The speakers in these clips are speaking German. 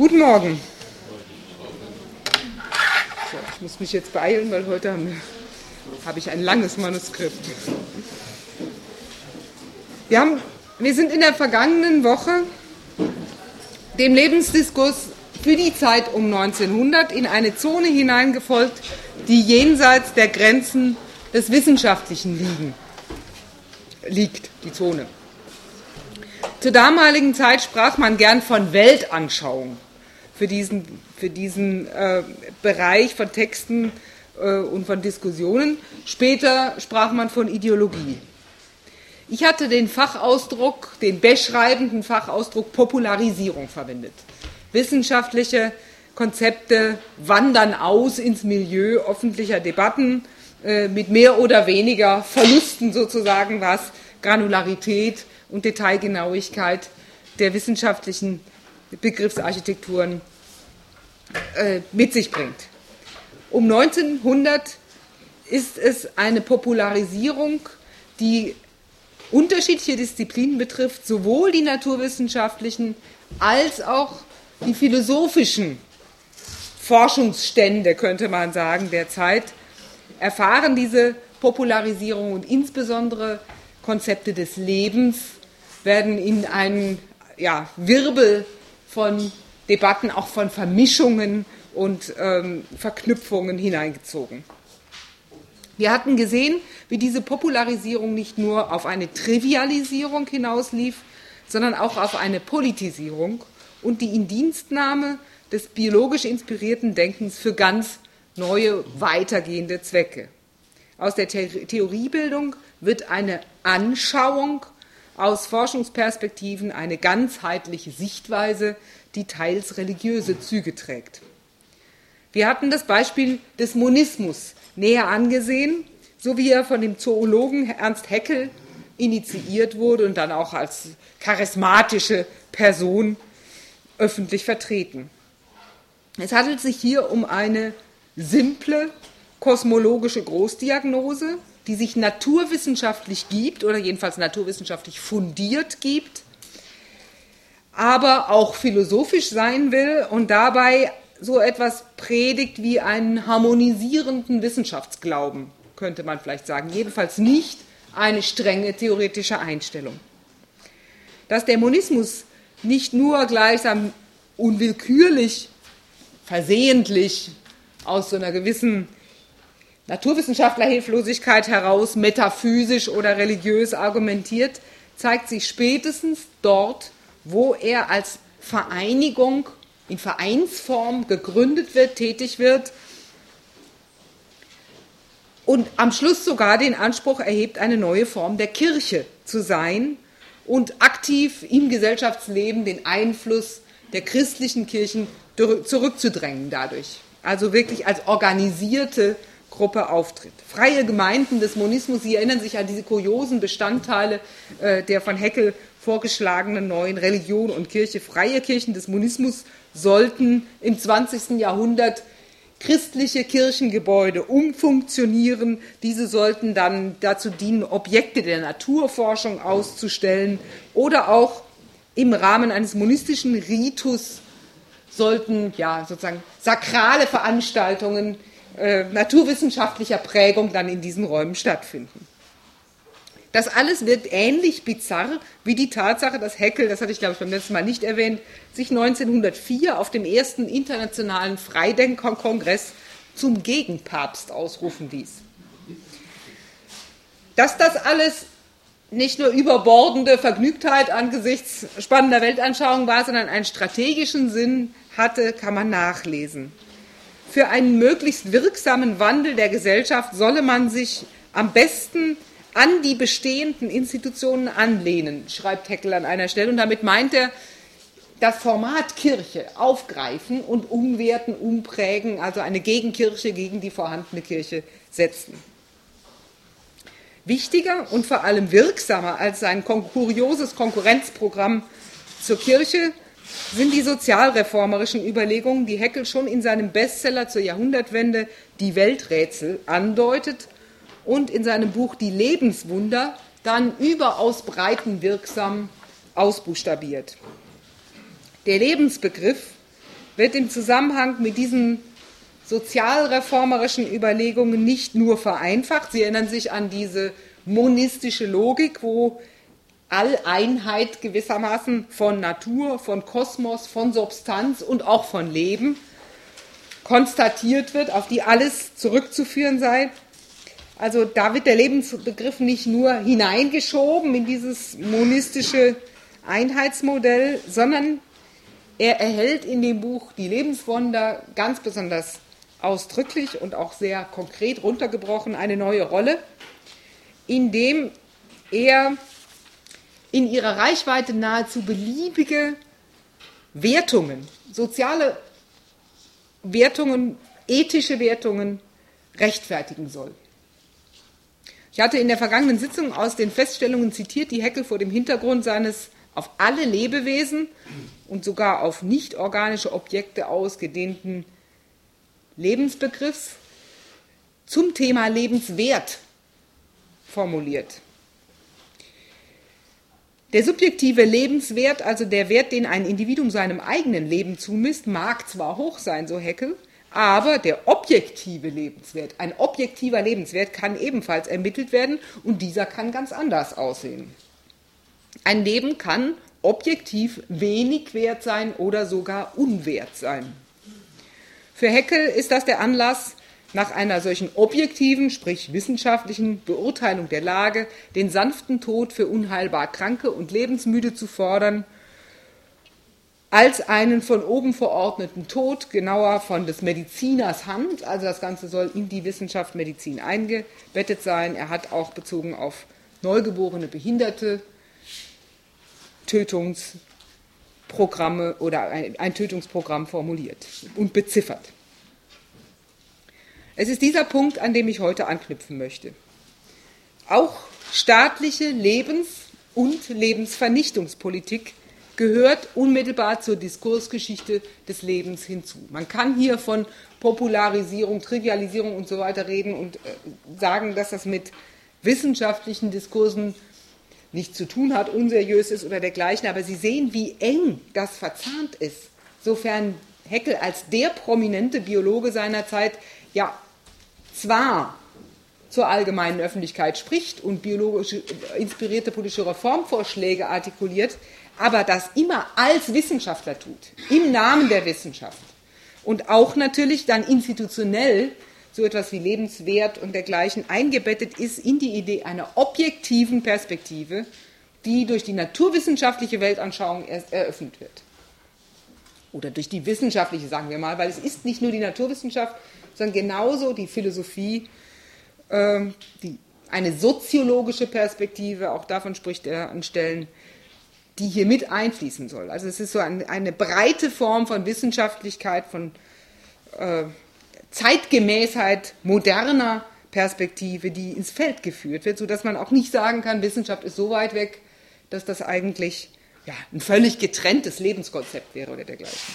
Guten Morgen. So, ich muss mich jetzt beeilen, weil heute habe ich ein langes Manuskript. Wir sind in der vergangenen Woche dem Lebensdiskurs für die Zeit um 1900 in eine Zone hineingefolgt, die jenseits der Grenzen des Wissenschaftlichen liegt, die Zone. Zur damaligen Zeit sprach man gern von Weltanschauung für diesen Bereich von Texten und von Diskussionen. Später sprach man von Ideologie. Ich hatte den beschreibenden Fachausdruck Popularisierung verwendet. Wissenschaftliche Konzepte wandern aus ins Milieu öffentlicher Debatten mit mehr oder weniger Verlusten sozusagen, was Granularität und Detailgenauigkeit der wissenschaftlichen Begriffsarchitekturen mit sich bringt. Um 1900 ist es eine Popularisierung, die unterschiedliche Disziplinen betrifft, sowohl die naturwissenschaftlichen als auch die philosophischen Forschungsstände, könnte man sagen, der Zeit, erfahren diese Popularisierung und insbesondere Konzepte des Lebens werden in einen Wirbel von Debatten, auch von Vermischungen und Verknüpfungen hineingezogen. Wir hatten gesehen, wie diese Popularisierung nicht nur auf eine Trivialisierung hinauslief, sondern auch auf eine Politisierung und die Indienstnahme des biologisch inspirierten Denkens für ganz neue, weitergehende Zwecke. Aus der Theoriebildung wird eine Anschauung aus Forschungsperspektiven, eine ganzheitliche Sichtweise, die teils religiöse Züge trägt. Wir hatten das Beispiel des Monismus näher angesehen, so wie er von dem Zoologen Ernst Haeckel initiiert wurde und dann auch als charismatische Person öffentlich vertreten. Es handelt sich hier um eine simple kosmologische Großdiagnose, die sich naturwissenschaftlich gibt oder jedenfalls naturwissenschaftlich fundiert gibt, aber auch philosophisch sein will und dabei so etwas predigt wie einen harmonisierenden Wissenschaftsglauben, könnte man vielleicht sagen. Jedenfalls nicht eine strenge theoretische Einstellung. Dass der Monismus nicht nur gleichsam unwillkürlich, versehentlich aus so einer gewissen Naturwissenschaftlerhilflosigkeit heraus metaphysisch oder religiös argumentiert, zeigt sich spätestens dort, wo er als Vereinigung in Vereinsform gegründet wird, tätig wird und am Schluss sogar den Anspruch erhebt, eine neue Form der Kirche zu sein und aktiv im Gesellschaftsleben den Einfluss der christlichen Kirchen zurückzudrängen dadurch. Also wirklich als organisierte Gruppe auftritt. Freie Gemeinden des Monismus, Sie erinnern sich an diese kuriosen Bestandteile der von Haeckel vorgeschlagenen neuen Religion und Kirche. Freie Kirchen des Monismus sollten im 20. Jahrhundert christliche Kirchengebäude umfunktionieren. Diese sollten dann dazu dienen, Objekte der Naturforschung auszustellen oder auch im Rahmen eines monistischen Ritus sollten sozusagen sakrale Veranstaltungen naturwissenschaftlicher Prägung dann in diesen Räumen stattfinden. Das alles wirkt ähnlich bizarr wie die Tatsache, dass Haeckel, das hatte ich glaube ich beim letzten Mal nicht erwähnt, sich 1904 auf dem ersten internationalen Freidenkerkongress zum Gegenpapst ausrufen ließ. Dass das alles nicht nur überbordende Vergnügtheit angesichts spannender Weltanschauung war, sondern einen strategischen Sinn hatte, kann man nachlesen. Für einen möglichst wirksamen Wandel der Gesellschaft solle man sich am besten an die bestehenden Institutionen anlehnen, schreibt Haeckel an einer Stelle. Und damit meint er, das Format Kirche aufgreifen und umwerten, umprägen, also eine Gegenkirche gegen die vorhandene Kirche setzen. Wichtiger und vor allem wirksamer als sein kurioses Konkurrenzprogramm zur Kirche sind die sozialreformerischen Überlegungen, die Haeckel schon in seinem Bestseller zur Jahrhundertwende Die Welträtsel andeutet und in seinem Buch Die Lebenswunder dann überaus breitenwirksam ausbuchstabiert. Der Lebensbegriff wird im Zusammenhang mit diesen sozialreformerischen Überlegungen nicht nur vereinfacht. Sie erinnern sich an diese monistische Logik, wo Alleinheit gewissermaßen von Natur, von Kosmos, von Substanz und auch von Leben konstatiert wird, auf die alles zurückzuführen sei. Also da wird der Lebensbegriff nicht nur hineingeschoben in dieses monistische Einheitsmodell, sondern er erhält in dem Buch Die Lebenswunder ganz besonders ausdrücklich und auch sehr konkret runtergebrochen eine neue Rolle, indem er in ihrer Reichweite nahezu beliebige Wertungen, soziale Wertungen, ethische Wertungen rechtfertigen soll. Ich hatte in der vergangenen Sitzung aus den Feststellungen zitiert, die Haeckel vor dem Hintergrund seines auf alle Lebewesen und sogar auf nicht-organische Objekte ausgedehnten Lebensbegriffs zum Thema Lebenswert formuliert. Der subjektive Lebenswert, also der Wert, den ein Individuum seinem eigenen Leben zumisst, mag zwar hoch sein, so Haeckel, aber der objektive Lebenswert, ein objektiver Lebenswert kann ebenfalls ermittelt werden und dieser kann ganz anders aussehen. Ein Leben kann objektiv wenig wert sein oder sogar unwert sein. Für Haeckel ist das der Anlass, nach einer solchen objektiven, sprich wissenschaftlichen Beurteilung der Lage, den sanften Tod für unheilbar Kranke und Lebensmüde zu fordern, als einen von oben verordneten Tod, genauer von des Mediziners Hand, also das Ganze soll in die Wissenschaft Medizin eingebettet sein. Er hat auch bezogen auf neugeborene Behinderte Tötungsprogramme oder ein Tötungsprogramm formuliert und beziffert. Es ist dieser Punkt, an dem ich heute anknüpfen möchte. Auch staatliche Lebens- und Lebensvernichtungspolitik gehört unmittelbar zur Diskursgeschichte des Lebens hinzu. Man kann hier von Popularisierung, Trivialisierung und so weiter reden und sagen, dass das mit wissenschaftlichen Diskursen nichts zu tun hat, unseriös ist oder dergleichen, aber Sie sehen, wie eng das verzahnt ist, sofern Haeckel als der prominente Biologe seiner Zeit ja zwar zur allgemeinen Öffentlichkeit spricht und biologisch inspirierte politische Reformvorschläge artikuliert, aber das immer als Wissenschaftler tut, im Namen der Wissenschaft und auch natürlich dann institutionell so etwas wie Lebenswert und dergleichen eingebettet ist in die Idee einer objektiven Perspektive, die durch die naturwissenschaftliche Weltanschauung erst eröffnet wird. Oder durch die wissenschaftliche, sagen wir mal, weil es ist nicht nur die Naturwissenschaft, sondern genauso die Philosophie, eine soziologische Perspektive, auch davon spricht er an Stellen, die hier mit einfließen soll. Also es ist so eine breite Form von Wissenschaftlichkeit, von Zeitgemäßheit moderner Perspektive, die ins Feld geführt wird, sodass man auch nicht sagen kann, Wissenschaft ist so weit weg, dass das eigentlich ein völlig getrenntes Lebenskonzept wäre oder dergleichen.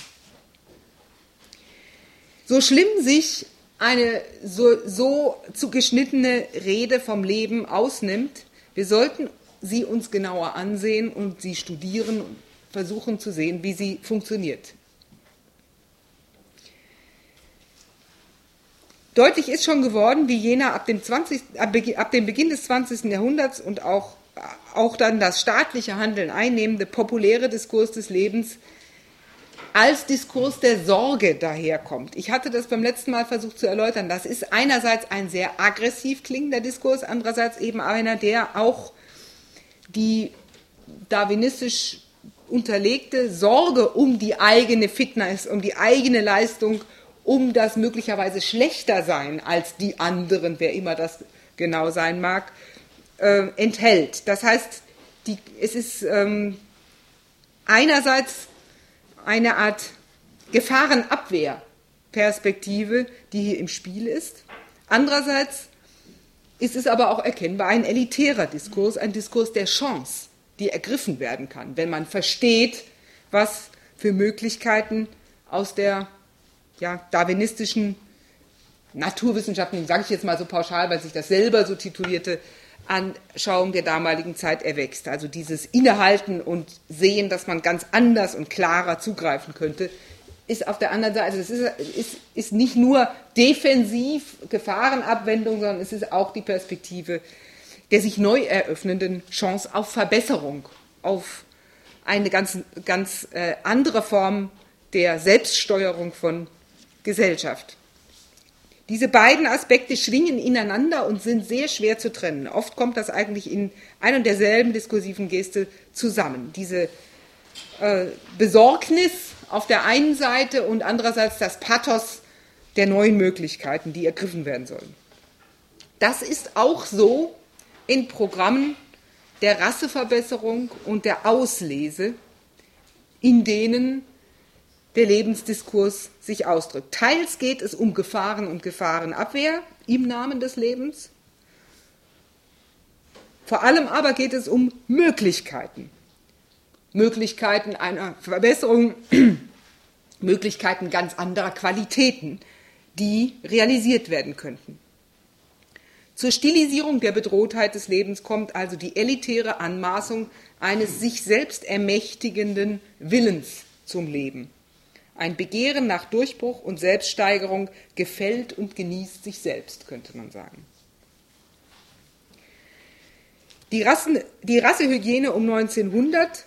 So schlimm sich eine so zugeschnittene Rede vom Leben ausnimmt, wir sollten sie uns genauer ansehen und sie studieren und versuchen zu sehen, wie sie funktioniert. Deutlich ist schon geworden, wie jener ab dem Beginn des 20. Jahrhunderts und auch dann das staatliche Handeln einnehmende populäre Diskurs des Lebens als Diskurs der Sorge daherkommt. Ich hatte das beim letzten Mal versucht zu erläutern. Das ist einerseits ein sehr aggressiv klingender Diskurs, andererseits eben einer, der auch die darwinistisch unterlegte Sorge um die eigene Fitness, um die eigene Leistung, um das möglicherweise schlechter sein als die anderen, wer immer das genau sein mag, enthält. Das heißt, es ist einerseits eine Art Gefahrenabwehrperspektive, die hier im Spiel ist. Andererseits ist es aber auch erkennbar ein elitärer Diskurs, ein Diskurs der Chance, die ergriffen werden kann, wenn man versteht, was für Möglichkeiten aus der darwinistischen Naturwissenschaften, sage ich jetzt mal so pauschal, weil sich das selber so titulierte, Anschauung der damaligen Zeit erwächst. Also dieses Innehalten und Sehen, dass man ganz anders und klarer zugreifen könnte, ist auf der anderen Seite, also ist nicht nur defensiv Gefahrenabwendung, sondern es ist auch die Perspektive der sich neu eröffnenden Chance auf Verbesserung, auf eine ganz andere Form der Selbststeuerung von Gesellschaft. Diese beiden Aspekte schwingen ineinander und sind sehr schwer zu trennen. Oft kommt das eigentlich in einer und derselben diskursiven Geste zusammen. Diese Besorgnis auf der einen Seite und andererseits das Pathos der neuen Möglichkeiten, die ergriffen werden sollen. Das ist auch so in Programmen der Rasseverbesserung und der Auslese, in denen der Lebensdiskurs sich ausdrückt. Teils geht es um Gefahren und Gefahrenabwehr im Namen des Lebens. Vor allem aber geht es um Möglichkeiten. Möglichkeiten einer Verbesserung, Möglichkeiten ganz anderer Qualitäten, die realisiert werden könnten. Zur Stilisierung der Bedrohtheit des Lebens kommt also die elitäre Anmaßung eines sich selbst ermächtigenden Willens zum Leben. Ein Begehren nach Durchbruch und Selbststeigerung gefällt und genießt sich selbst, könnte man sagen. Die Rassehygiene um 1900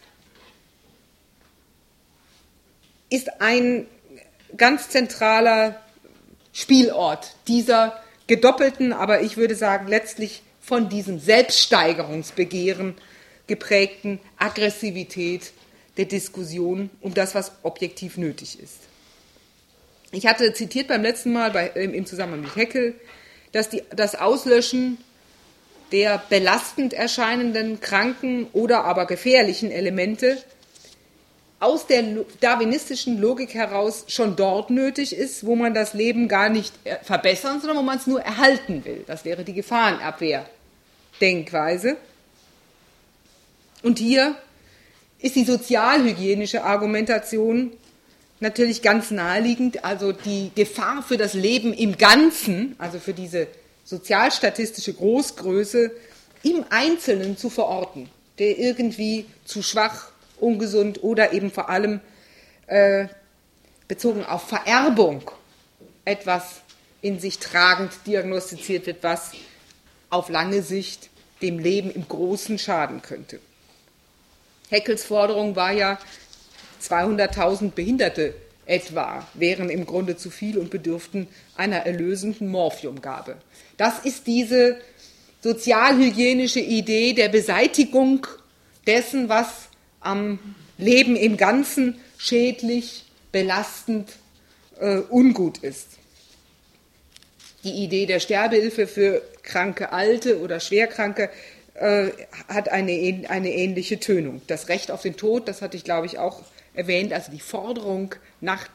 ist ein ganz zentraler Spielort dieser gedoppelten, aber ich würde sagen letztlich von diesem Selbststeigerungsbegehren geprägten Aggressivität der Diskussion um das, was objektiv nötig ist. Ich hatte zitiert beim letzten Mal im Zusammenhang mit Haeckel, dass das Auslöschen der belastend erscheinenden, kranken oder aber gefährlichen Elemente aus der darwinistischen Logik heraus schon dort nötig ist, wo man das Leben gar nicht verbessern, sondern wo man es nur erhalten will. Das wäre die Gefahrenabwehr-Denkweise. Und hier ist die sozialhygienische Argumentation natürlich ganz naheliegend, also die Gefahr für das Leben im Ganzen, also für diese sozialstatistische Großgröße, im Einzelnen zu verorten, der irgendwie zu schwach, ungesund oder eben vor allem bezogen auf Vererbung etwas in sich tragend diagnostiziert wird, was auf lange Sicht dem Leben im Großen schaden könnte. Haeckels Forderung war ja, 200.000 Behinderte etwa wären im Grunde zu viel und bedürften einer erlösenden Morphiumgabe. Das ist diese sozialhygienische Idee der Beseitigung dessen, was am Leben im Ganzen schädlich, belastend, ungut ist. Die Idee der Sterbehilfe für kranke Alte oder Schwerkranke hat eine ähnliche Tönung. Das Recht auf den Tod, das hatte ich, glaube ich, auch erwähnt, also die Forderung nach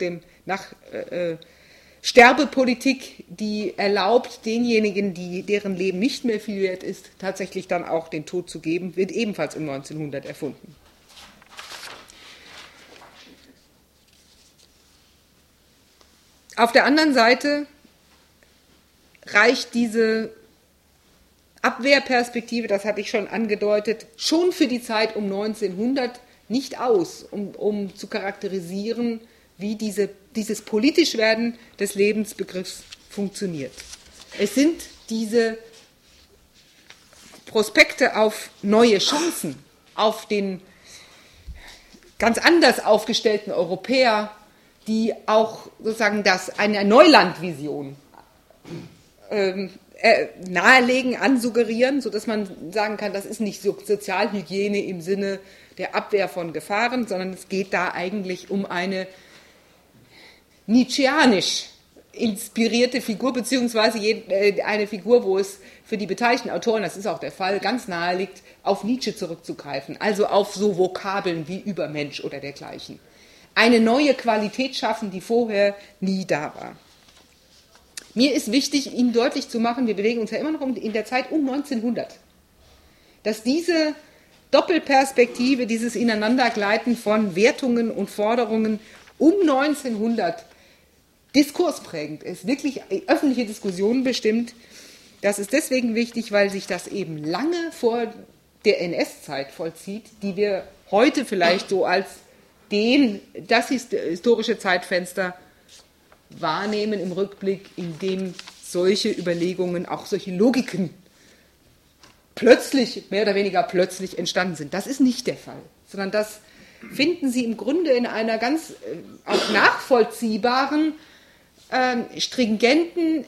Sterbepolitik, die erlaubt, denjenigen, deren Leben nicht mehr viel wert ist, tatsächlich dann auch den Tod zu geben, wird ebenfalls um 1900 erfunden. Auf der anderen Seite reicht diese Abwehrperspektive, das hatte ich schon angedeutet, schon für die Zeit um 1900 nicht aus, um zu charakterisieren, wie dieses Politischwerden des Lebensbegriffs funktioniert. Es sind diese Prospekte auf neue Chancen, auf den ganz anders aufgestellten Europäer, die auch sozusagen eine Neulandvision nahelegen, ansuggerieren, sodass man sagen kann, das ist nicht Sozialhygiene im Sinne der Abwehr von Gefahren, sondern es geht da eigentlich um eine nietzscheanisch inspirierte Figur, beziehungsweise eine Figur, wo es für die beteiligten Autoren, das ist auch der Fall, ganz nahe liegt, auf Nietzsche zurückzugreifen, also auf so Vokabeln wie Übermensch oder dergleichen. Eine neue Qualität schaffen, die vorher nie da war. Mir ist wichtig, Ihnen deutlich zu machen, wir bewegen uns ja immer noch in der Zeit um 1900, dass diese Doppelperspektive, dieses Ineinandergleiten von Wertungen und Forderungen um 1900 diskursprägend ist, wirklich öffentliche Diskussionen bestimmt. Das ist deswegen wichtig, weil sich das eben lange vor der NS-Zeit vollzieht, die wir heute vielleicht so als das historische Zeitfenster wahrnehmen im Rückblick, in dem solche Überlegungen, auch solche Logiken plötzlich, mehr oder weniger plötzlich entstanden sind. Das ist nicht der Fall, sondern das finden Sie im Grunde in einer ganz auch nachvollziehbaren, stringenten,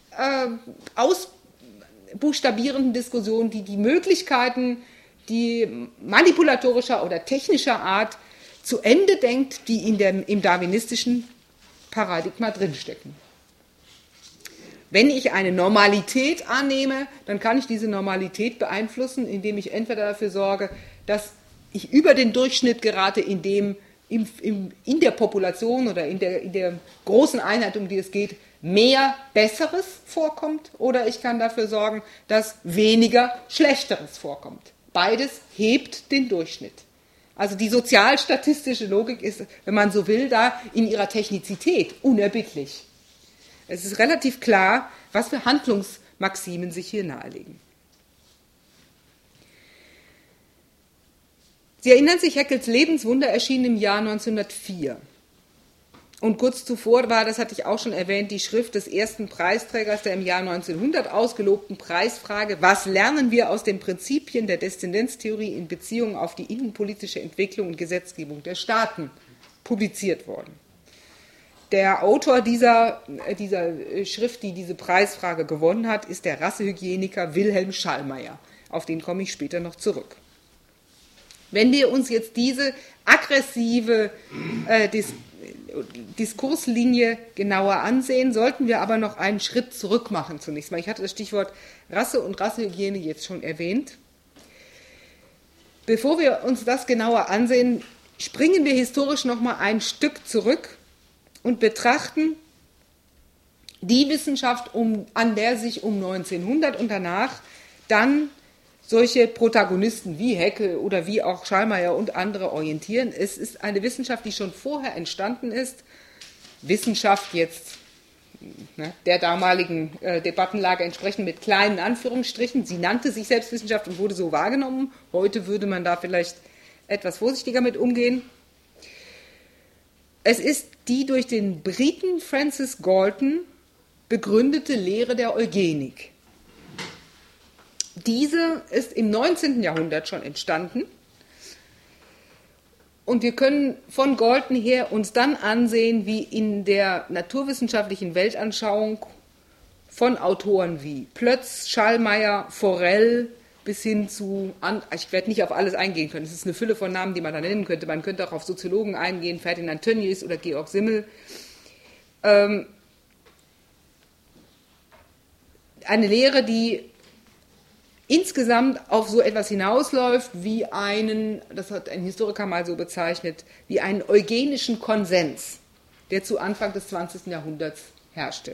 ausbuchstabierenden Diskussion, die die Möglichkeiten, die manipulatorischer oder technischer Art zu Ende denkt, die im darwinistischen Paradigma drinstecken. Wenn ich eine Normalität annehme, dann kann ich diese Normalität beeinflussen, indem ich entweder dafür sorge, dass ich über den Durchschnitt gerate, indem in der Population oder in der großen Einheit, um die es geht, mehr Besseres vorkommt, oder ich kann dafür sorgen, dass weniger Schlechteres vorkommt. Beides hebt den Durchschnitt. Also die sozialstatistische Logik ist, wenn man so will, da in ihrer Technizität unerbittlich. Es ist relativ klar, was für Handlungsmaximen sich hier nahelegen. Sie erinnern sich, Haeckels Lebenswunder erschien im Jahr 1904. Und kurz zuvor war, das hatte ich auch schon erwähnt, die Schrift des ersten Preisträgers der im Jahr 1900 ausgelobten Preisfrage „Was lernen wir aus den Prinzipien der Deszendenztheorie in Beziehung auf die innenpolitische Entwicklung und Gesetzgebung der Staaten“ publiziert worden. Der Autor dieser Schrift, die diese Preisfrage gewonnen hat, ist der Rassehygieniker Wilhelm Schallmayer. Auf den komme ich später noch zurück. Wenn wir uns jetzt diese aggressive Diskurslinie genauer ansehen, sollten wir aber noch einen Schritt zurück machen zunächst mal. Ich hatte das Stichwort Rasse und Rassehygiene jetzt schon erwähnt. Bevor wir uns das genauer ansehen, springen wir historisch noch mal ein Stück zurück und betrachten die Wissenschaft, an der sich um 1900 und danach dann solche Protagonisten wie Haeckel oder wie auch Schallmayer und andere orientieren. Es ist eine Wissenschaft, die schon vorher entstanden ist. Wissenschaft jetzt der damaligen Debattenlage entsprechend mit kleinen Anführungsstrichen. Sie nannte sich selbst Wissenschaft und wurde so wahrgenommen. Heute würde man da vielleicht etwas vorsichtiger mit umgehen. Es ist die durch den Briten Francis Galton begründete Lehre der Eugenik. Diese ist im 19. Jahrhundert schon entstanden und wir können von Galton her uns dann ansehen, wie in der naturwissenschaftlichen Weltanschauung von Autoren wie Plötz, Schallmayer, Forel bis hin zu, ich werde nicht auf alles eingehen können, es ist eine Fülle von Namen, die man da nennen könnte, man könnte auch auf Soziologen eingehen, Ferdinand Tönnies oder Georg Simmel, eine Lehre, die insgesamt auf so etwas hinausläuft wie das hat ein Historiker mal so bezeichnet, wie einen eugenischen Konsens, der zu Anfang des 20. Jahrhunderts herrschte.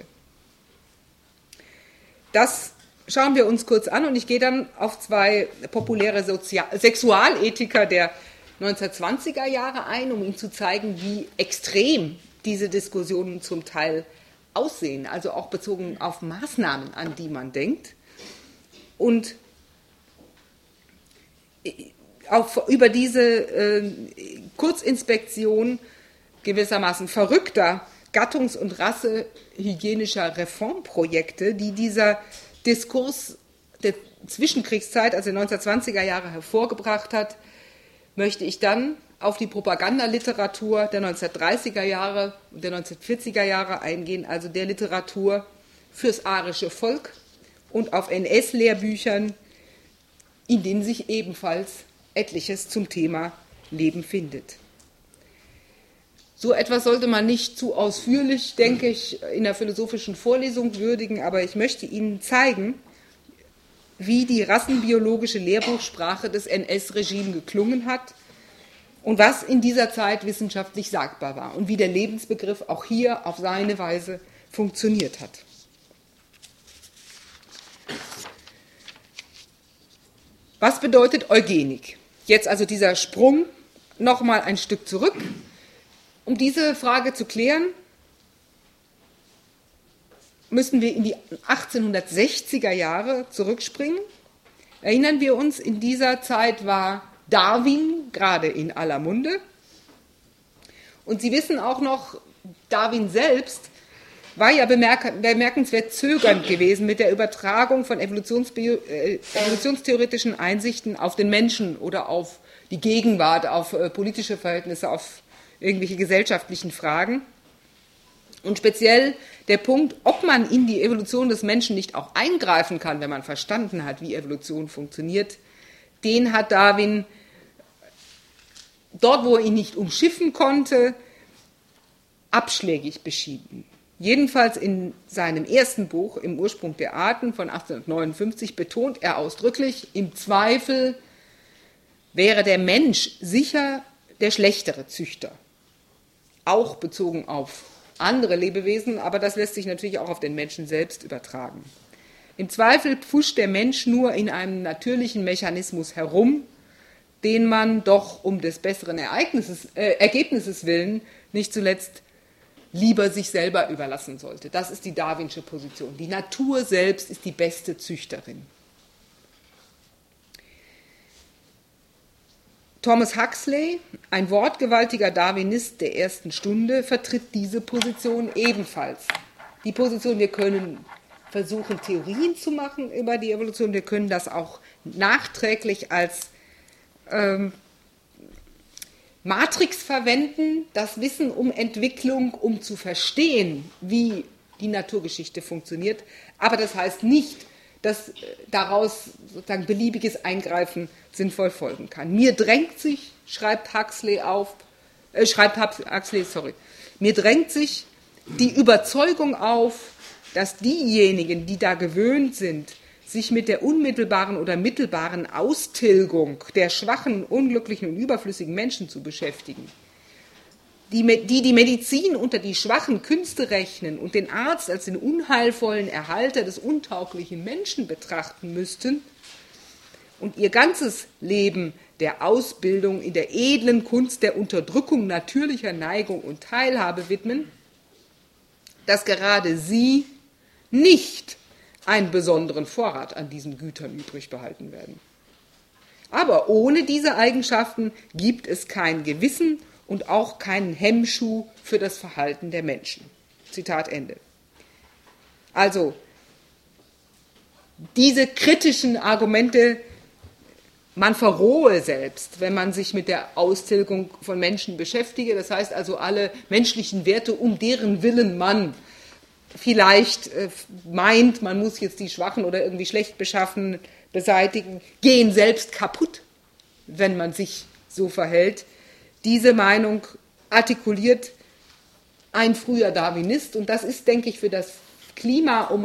Das schauen wir uns kurz an und ich gehe dann auf zwei populäre Sexualethiker der 1920er Jahre ein, um Ihnen zu zeigen, wie extrem diese Diskussionen zum Teil aussehen, also auch bezogen auf Maßnahmen, an die man denkt. Und über diese Kurzinspektion gewissermaßen verrückter Gattungs- und rassehygienischer Reformprojekte, die dieser Diskurs der Zwischenkriegszeit, also der 1920er Jahre, hervorgebracht hat, möchte ich dann auf die Propagandaliteratur der 1930er Jahre und der 1940er Jahre eingehen, also der Literatur fürs arische Volk und auf NS-Lehrbüchern, in denen sich ebenfalls etliches zum Thema Leben findet. So etwas sollte man nicht zu ausführlich, denke ich, in der philosophischen Vorlesung würdigen, aber ich möchte Ihnen zeigen, wie die rassenbiologische Lehrbuchsprache des NS-Regimes geklungen hat und was in dieser Zeit wissenschaftlich sagbar war und wie der Lebensbegriff auch hier auf seine Weise funktioniert hat. Was bedeutet Eugenik? Jetzt also dieser Sprung nochmal ein Stück zurück. Um diese Frage zu klären, müssen wir in die 1860er Jahre zurückspringen. Erinnern wir uns, in dieser Zeit war Darwin gerade in aller Munde. Und Sie wissen auch noch, Darwin selbst war ja bemerkenswert zögernd gewesen mit der Übertragung von evolutionstheoretischen Einsichten auf den Menschen oder auf die Gegenwart, auf politische Verhältnisse, auf irgendwelche gesellschaftlichen Fragen. Und speziell der Punkt, ob man in die Evolution des Menschen nicht auch eingreifen kann, wenn man verstanden hat, wie Evolution funktioniert, den hat Darwin dort, wo er ihn nicht umschiffen konnte, abschlägig beschieden. Jedenfalls in seinem ersten Buch, Im Ursprung der Arten von 1859, betont er ausdrücklich, im Zweifel wäre der Mensch sicher der schlechtere Züchter. Auch bezogen auf andere Lebewesen, aber das lässt sich natürlich auch auf den Menschen selbst übertragen. Im Zweifel pfuscht der Mensch nur in einem natürlichen Mechanismus herum, den man doch um des besseren Ergebnisses willen nicht zuletzt lieber sich selber überlassen sollte. Das ist die darwinsche Position. Die Natur selbst ist die beste Züchterin. Thomas Huxley, ein wortgewaltiger Darwinist der ersten Stunde, vertritt diese Position ebenfalls. Die Position, wir können versuchen, Theorien zu machen über die Evolution, wir können das auch nachträglich als Matrix verwenden, das Wissen um Entwicklung, um zu verstehen, wie die Naturgeschichte funktioniert. Aber das heißt nicht, dass daraus sozusagen beliebiges Eingreifen sinnvoll folgen kann. Mir drängt sich, mir drängt sich die Überzeugung auf, dass diejenigen, die da gewöhnt sind, sich mit der unmittelbaren oder mittelbaren Austilgung der schwachen, unglücklichen und überflüssigen Menschen zu beschäftigen, die Medizin unter die schwachen Künste rechnen und den Arzt als den unheilvollen Erhalter des untauglichen Menschen betrachten müssten und ihr ganzes Leben der Ausbildung in der edlen Kunst der Unterdrückung natürlicher Neigung und Teilhabe widmen, dass gerade sie nicht einen besonderen Vorrat an diesen Gütern übrig behalten werden. Aber ohne diese Eigenschaften gibt es kein Gewissen und auch keinen Hemmschuh für das Verhalten der Menschen. Zitat Ende. Also, diese kritischen Argumente, man verrohe selbst, wenn man sich mit der Austilgung von Menschen beschäftige. Das heißt also, alle menschlichen Werte, um deren Willen man vielleicht meint, man muss jetzt die Schwachen oder irgendwie schlecht beschaffen beseitigen, gehen selbst kaputt, wenn man sich so verhält. Diese Meinung artikuliert ein früher Darwinist und das ist, denke ich, für das Klima um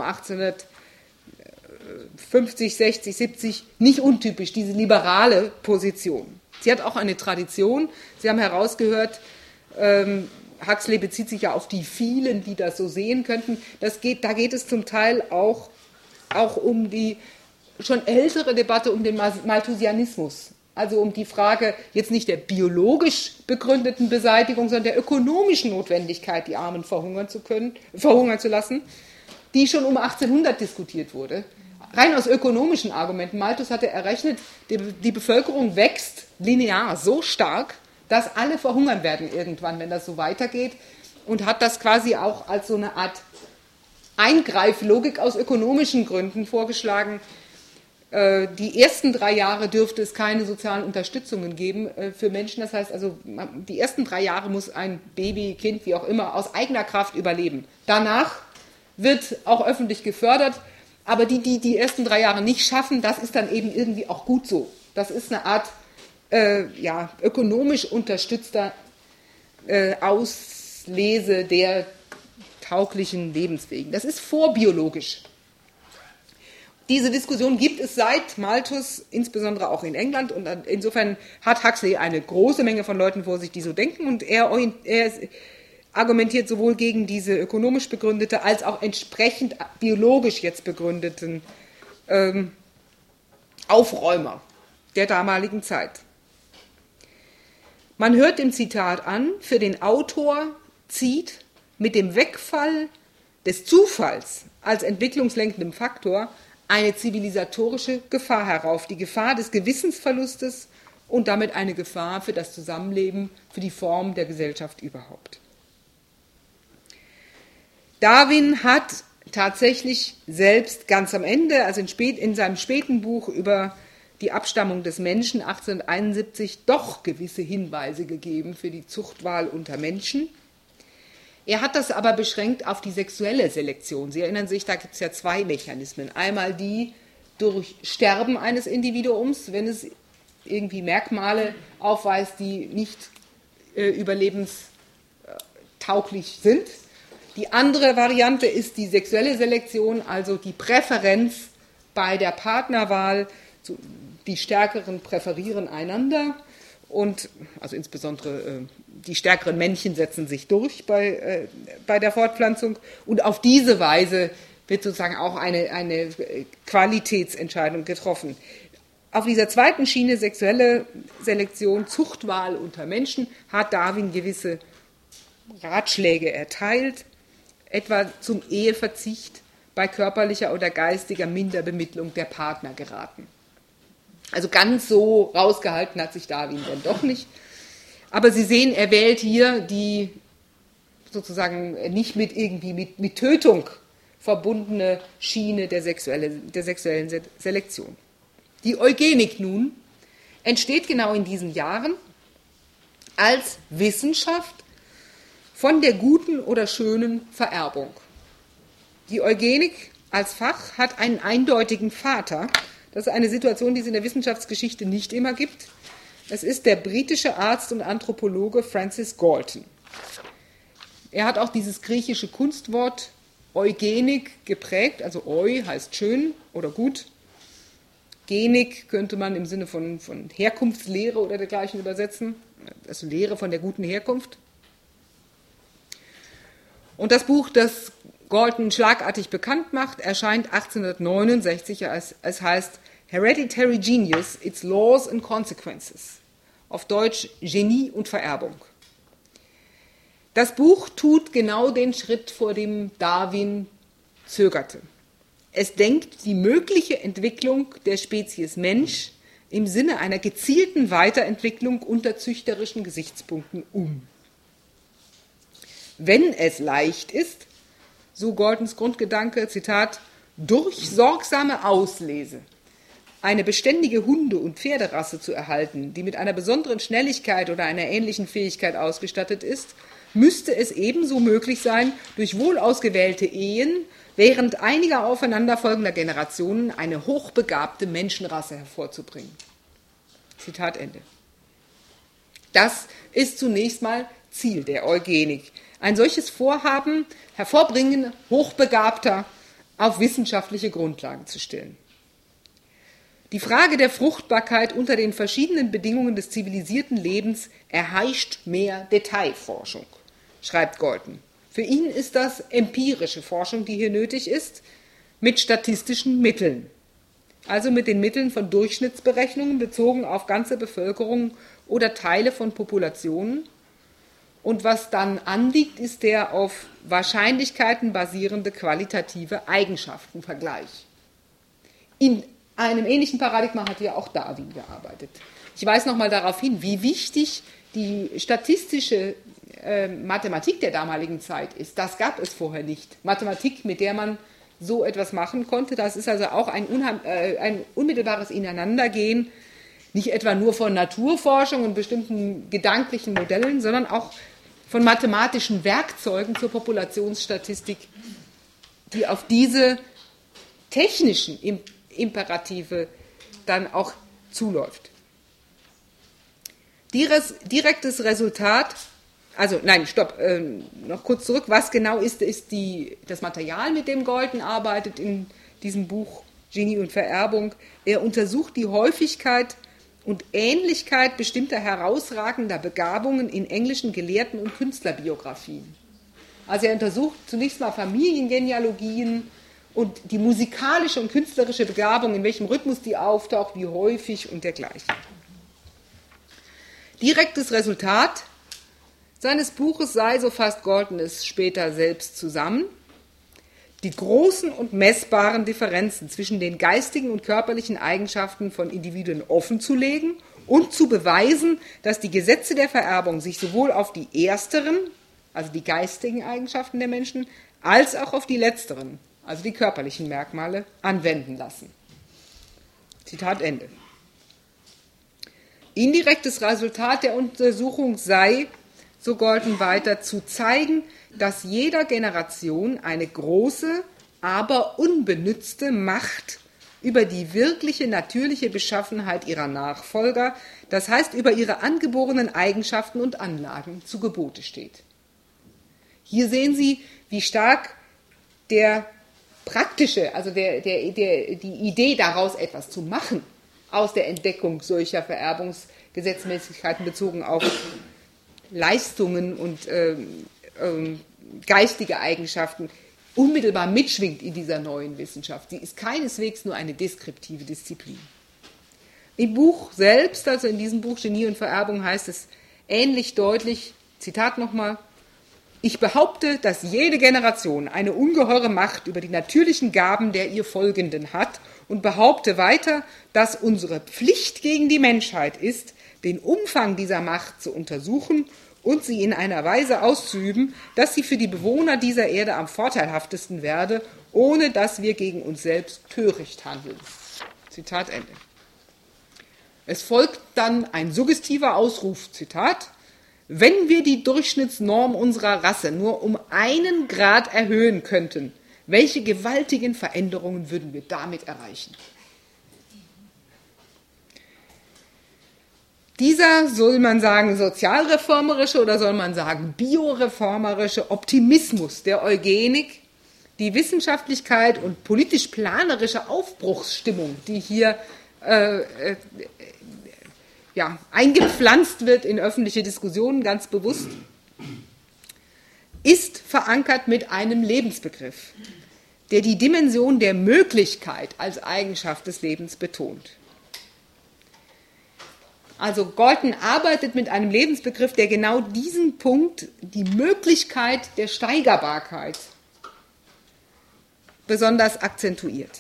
1850, 60, 70 nicht untypisch, diese liberale Position. Sie hat auch eine Tradition. Sie haben herausgehört, Huxley bezieht sich ja auf die vielen, die das so sehen könnten. Da geht es zum Teil auch um die schon ältere Debatte um den Malthusianismus. Also um die Frage jetzt nicht der biologisch begründeten Beseitigung, sondern der ökonomischen Notwendigkeit, die Armen verhungern zu lassen, die schon um 1800 diskutiert wurde. Rein aus ökonomischen Argumenten. Malthus hatte errechnet, die Bevölkerung wächst linear so stark, dass alle verhungern werden irgendwann, wenn das so weitergeht, und hat das quasi auch als so eine Art Eingreiflogik aus ökonomischen Gründen vorgeschlagen. Die ersten 3 Jahre dürfte es keine sozialen Unterstützungen geben für Menschen. Das heißt also, die ersten 3 Jahre muss ein Baby, Kind, wie auch immer, aus eigener Kraft überleben. Danach wird auch öffentlich gefördert, aber die ersten 3 Jahre nicht schaffen, das ist dann eben irgendwie auch gut so. Das ist eine Art ökonomisch unterstützter Auslese der tauglichen Lebenswegen. Das ist vorbiologisch. Diese Diskussion gibt es seit Malthus, insbesondere auch in England, und insofern hat Huxley eine große Menge von Leuten vor sich, die so denken, und er argumentiert sowohl gegen diese ökonomisch begründete als auch entsprechend biologisch jetzt begründeten Aufräumer der damaligen Zeit. Man hört dem Zitat an, für den Autor zieht mit dem Wegfall des Zufalls als entwicklungslenkendem Faktor eine zivilisatorische Gefahr herauf, die Gefahr des Gewissensverlustes und damit eine Gefahr für das Zusammenleben, für die Form der Gesellschaft überhaupt. Darwin hat tatsächlich selbst ganz am Ende, also in seinem späten Buch über die Abstammung des Menschen 1871, doch gewisse Hinweise gegeben für die Zuchtwahl unter Menschen. Er hat das aber beschränkt auf die sexuelle Selektion. Sie erinnern sich, da gibt es ja zwei Mechanismen. Einmal die durch Sterben eines Individuums, wenn es irgendwie Merkmale aufweist, die nicht überlebenstauglich sind. Die andere Variante ist die sexuelle Selektion, also die Präferenz bei der Partnerwahl. Die Stärkeren präferieren einander und also insbesondere die stärkeren Männchen setzen sich durch bei der Fortpflanzung und auf diese Weise wird sozusagen auch eine Qualitätsentscheidung getroffen. Auf dieser zweiten Schiene, sexuelle Selektion, Zuchtwahl unter Menschen, hat Darwin gewisse Ratschläge erteilt, etwa zum Eheverzicht bei körperlicher oder geistiger Minderbemittlung der Partner geraten. Also ganz so rausgehalten hat sich Darwin dann doch nicht. Aber Sie sehen, er wählt hier die sozusagen nicht mit Tötung verbundene Schiene der sexuellen Selektion. Die Eugenik nun entsteht genau in diesen Jahren als Wissenschaft von der guten oder schönen Vererbung. Die Eugenik als Fach hat einen eindeutigen Vater. Das ist eine Situation, die es in der Wissenschaftsgeschichte nicht immer gibt. Es ist der britische Arzt und Anthropologe Francis Galton. Er hat auch dieses griechische Kunstwort Eugenik geprägt, also eu heißt schön oder gut. Genik könnte man im Sinne von Herkunftslehre oder dergleichen übersetzen, also Lehre von der guten Herkunft. Und das Buch, das Galton schlagartig bekannt macht, erscheint 1869, es heißt Hereditary Genius, Its Laws and Consequences. Auf Deutsch Genie und Vererbung. Das Buch tut genau den Schritt, vor dem Darwin zögerte. Es denkt die mögliche Entwicklung der Spezies Mensch im Sinne einer gezielten Weiterentwicklung unter züchterischen Gesichtspunkten um. Wenn es leicht ist, so Galtons Grundgedanke, Zitat, durch sorgsame Auslese eine beständige Hunde- und Pferderasse zu erhalten, die mit einer besonderen Schnelligkeit oder einer ähnlichen Fähigkeit ausgestattet ist, müsste es ebenso möglich sein, durch wohl ausgewählte Ehen während einiger aufeinanderfolgender Generationen eine hochbegabte Menschenrasse hervorzubringen. Zitat Ende. Das ist zunächst mal Ziel der Eugenik. Ein solches Vorhaben, Hervorbringen Hochbegabter auf wissenschaftliche Grundlagen zu stellen. Die Frage der Fruchtbarkeit unter den verschiedenen Bedingungen des zivilisierten Lebens erheischt mehr Detailforschung, schreibt Galton. Für ihn ist das empirische Forschung, die hier nötig ist, mit statistischen Mitteln. Also mit den Mitteln von Durchschnittsberechnungen bezogen auf ganze Bevölkerung oder Teile von Populationen. Und was dann anliegt, ist der auf Wahrscheinlichkeiten basierende qualitative Eigenschaftenvergleich. In einem ähnlichen Paradigma hat ja auch Darwin gearbeitet. Ich weise nochmal darauf hin, wie wichtig die statistische Mathematik der damaligen Zeit ist. Das gab es vorher nicht. Mathematik, mit der man so etwas machen konnte, das ist also auch ein unmittelbares Ineinandergehen, nicht etwa nur von Naturforschung und bestimmten gedanklichen Modellen, sondern auch von mathematischen Werkzeugen zur Populationsstatistik, die auf diese technischen Imperative dann auch zuläuft. Direktes Resultat, noch kurz zurück, was genau ist das Material, mit dem Galton arbeitet in diesem Buch Genie und Vererbung. Er untersucht die Häufigkeit und Ähnlichkeit bestimmter herausragender Begabungen in englischen Gelehrten- und Künstlerbiografien. Also er untersucht zunächst mal Familiengenealogien und die musikalische und künstlerische Begabung, in welchem Rhythmus die auftaucht, wie häufig und dergleichen. Direktes Resultat seines Buches sei, so fasst Galton es später selbst zusammen, die großen und messbaren Differenzen zwischen den geistigen und körperlichen Eigenschaften von Individuen offenzulegen und zu beweisen, dass die Gesetze der Vererbung sich sowohl auf die ersteren, also die geistigen Eigenschaften der Menschen, als auch auf die letzteren, also die körperlichen Merkmale, anwenden lassen. Zitat Ende. Indirektes Resultat der Untersuchung sei, so Galton weiter, zu zeigen, dass jeder Generation eine große, aber unbenützte Macht über die wirkliche natürliche Beschaffenheit ihrer Nachfolger, das heißt über ihre angeborenen Eigenschaften und Anlagen, zu Gebote steht. Hier sehen Sie, wie stark der praktische, also die Idee daraus etwas zu machen, aus der Entdeckung solcher Vererbungsgesetzmäßigkeiten bezogen auf Leistungen und geistige Eigenschaften, unmittelbar mitschwingt in dieser neuen Wissenschaft. Sie ist keineswegs nur eine deskriptive Disziplin. Im Buch selbst, also in diesem Buch Genie und Vererbung, heißt es ähnlich deutlich, Zitat nochmal: Ich behaupte, dass jede Generation eine ungeheure Macht über die natürlichen Gaben der ihr Folgenden hat und behaupte weiter, dass unsere Pflicht gegen die Menschheit ist, den Umfang dieser Macht zu untersuchen und sie in einer Weise auszuüben, dass sie für die Bewohner dieser Erde am vorteilhaftesten werde, ohne dass wir gegen uns selbst töricht handeln. Zitat Ende. Es folgt dann ein suggestiver Ausruf, Zitat: Wenn wir die Durchschnittsnorm unserer Rasse nur um 1 Grad erhöhen könnten, welche gewaltigen Veränderungen würden wir damit erreichen? Dieser, soll man sagen, sozialreformerische oder soll man sagen bioreformerische Optimismus der Eugenik, die Wissenschaftlichkeit und politisch-planerische Aufbruchsstimmung, die hier eingepflanzt wird in öffentliche Diskussionen, ganz bewusst, ist verankert mit einem Lebensbegriff, der die Dimension der Möglichkeit als Eigenschaft des Lebens betont. Also Galton arbeitet mit einem Lebensbegriff, der genau diesen Punkt, die Möglichkeit der Steigerbarkeit, besonders akzentuiert.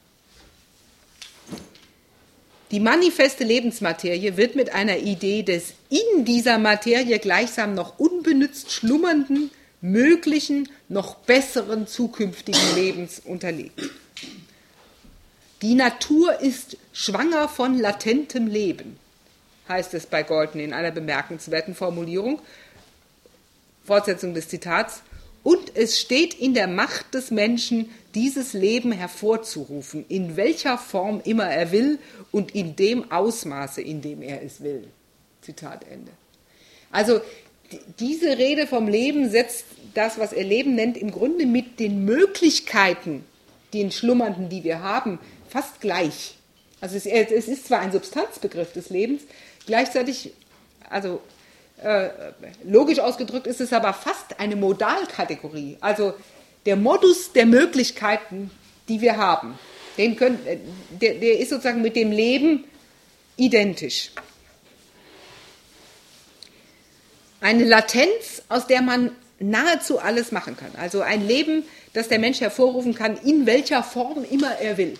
Die manifeste Lebensmaterie wird mit einer Idee des in dieser Materie gleichsam noch unbenützt schlummernden, möglichen, noch besseren zukünftigen Lebens unterlegt. Die Natur ist schwanger von latentem Leben, heißt es bei Galton in einer bemerkenswerten Formulierung, Fortsetzung des Zitats, und es steht in der Macht des Menschen, dieses Leben hervorzurufen, in welcher Form immer er will und in dem Ausmaße, in dem er es will. Zitat Ende. Also diese Rede vom Leben setzt das, was er Leben nennt, im Grunde mit den Möglichkeiten, den Schlummernden, die wir haben, fast gleich. Also es ist zwar ein Substanzbegriff des Lebens, gleichzeitig, also logisch ausgedrückt, ist es aber fast eine Modalkategorie. Also der Modus der Möglichkeiten, die wir haben, der ist sozusagen mit dem Leben identisch. Eine Latenz, aus der man nahezu alles machen kann. Also ein Leben, das der Mensch hervorrufen kann, in welcher Form immer er will.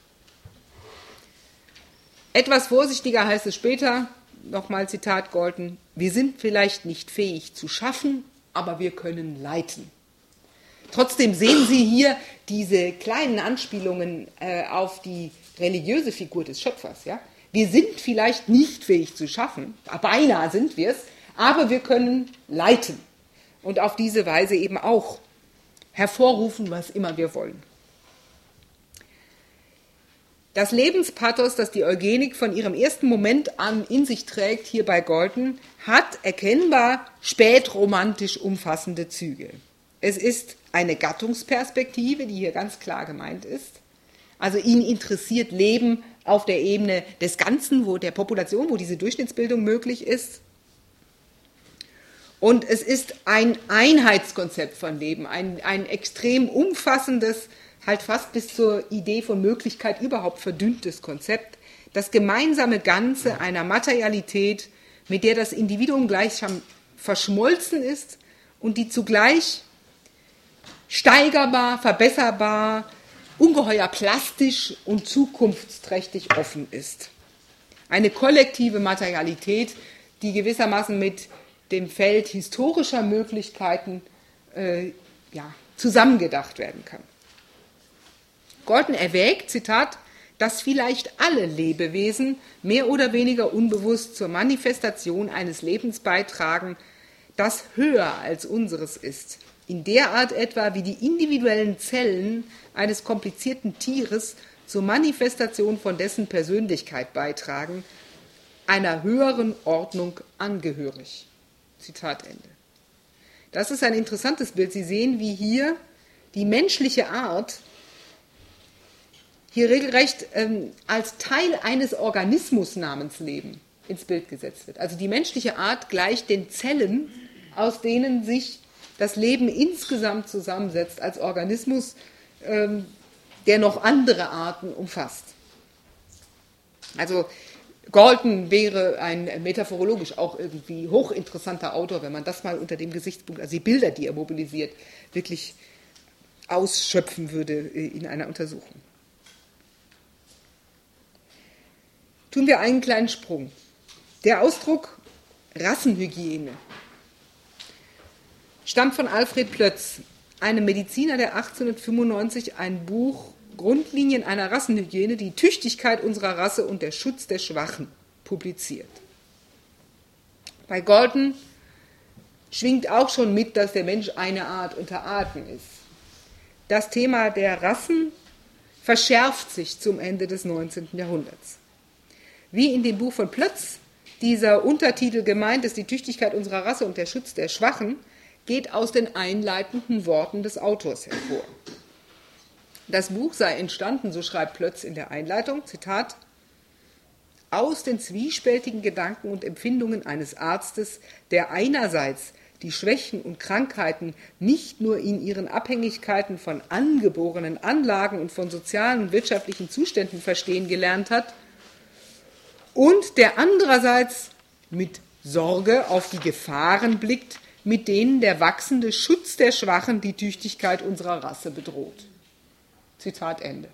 Etwas vorsichtiger heißt es später, nochmal Zitat Galton: Wir sind vielleicht nicht fähig zu schaffen, aber wir können leiten. Trotzdem sehen Sie hier diese kleinen Anspielungen auf die religiöse Figur des Schöpfers. Ja? Wir sind vielleicht nicht fähig zu schaffen, beinahe sind wir es, aber wir können leiten und auf diese Weise eben auch hervorrufen, was immer wir wollen. Das Lebenspathos, das die Eugenik von ihrem ersten Moment an in sich trägt, hier bei Galton, hat erkennbar spätromantisch umfassende Züge. Es ist eine Gattungsperspektive, die hier ganz klar gemeint ist. Also ihn interessiert Leben auf der Ebene des Ganzen, der Population, wo diese Durchschnittsbildung möglich ist. Und es ist ein Einheitskonzept von Leben, ein extrem umfassendes, halt fast bis zur Idee von Möglichkeit überhaupt verdünntes Konzept, das gemeinsame Ganze einer Materialität, mit der das Individuum gleichsam verschmolzen ist und die zugleich steigerbar, verbesserbar, ungeheuer plastisch und zukunftsträchtig offen ist. Eine kollektive Materialität, die gewissermaßen mit dem Feld historischer Möglichkeiten zusammengedacht werden kann. Galton erwägt, Zitat, dass vielleicht alle Lebewesen mehr oder weniger unbewusst zur Manifestation eines Lebens beitragen, das höher als unseres ist. In der Art etwa, wie die individuellen Zellen eines komplizierten Tieres zur Manifestation von dessen Persönlichkeit beitragen, einer höheren Ordnung angehörig. Zitat Ende. Das ist ein interessantes Bild. Sie sehen, wie hier die menschliche Art hier regelrecht als Teil eines Organismus namens Leben ins Bild gesetzt wird. Also die menschliche Art gleicht den Zellen, aus denen sich das Leben insgesamt zusammensetzt, als Organismus, der noch andere Arten umfasst. Also Galton wäre ein metaphorologisch auch irgendwie hochinteressanter Autor, wenn man das mal unter dem Gesichtspunkt, also die Bilder, die er mobilisiert, wirklich ausschöpfen würde in einer Untersuchung. Tun wir einen kleinen Sprung. Der Ausdruck Rassenhygiene stammt von Alfred Plötz, einem Mediziner, der 1895 ein Buch Grundlinien einer Rassenhygiene, die Tüchtigkeit unserer Rasse und der Schutz der Schwachen publiziert. Bei Galton schwingt auch schon mit, dass der Mensch eine Art unter Arten ist. Das Thema der Rassen verschärft sich zum Ende des 19. Jahrhunderts. Wie in dem Buch von Plötz dieser Untertitel gemeint ist, die Tüchtigkeit unserer Rasse und der Schutz der Schwachen, geht aus den einleitenden Worten des Autors hervor. Das Buch sei entstanden, so schreibt Plötz in der Einleitung, Zitat, aus den zwiespältigen Gedanken und Empfindungen eines Arztes, der einerseits die Schwächen und Krankheiten nicht nur in ihren Abhängigkeiten von angeborenen Anlagen und von sozialen und wirtschaftlichen Zuständen verstehen gelernt hat, und der andererseits mit Sorge auf die Gefahren blickt, mit denen der wachsende Schutz der Schwachen die Tüchtigkeit unserer Rasse bedroht. Zitat Ende.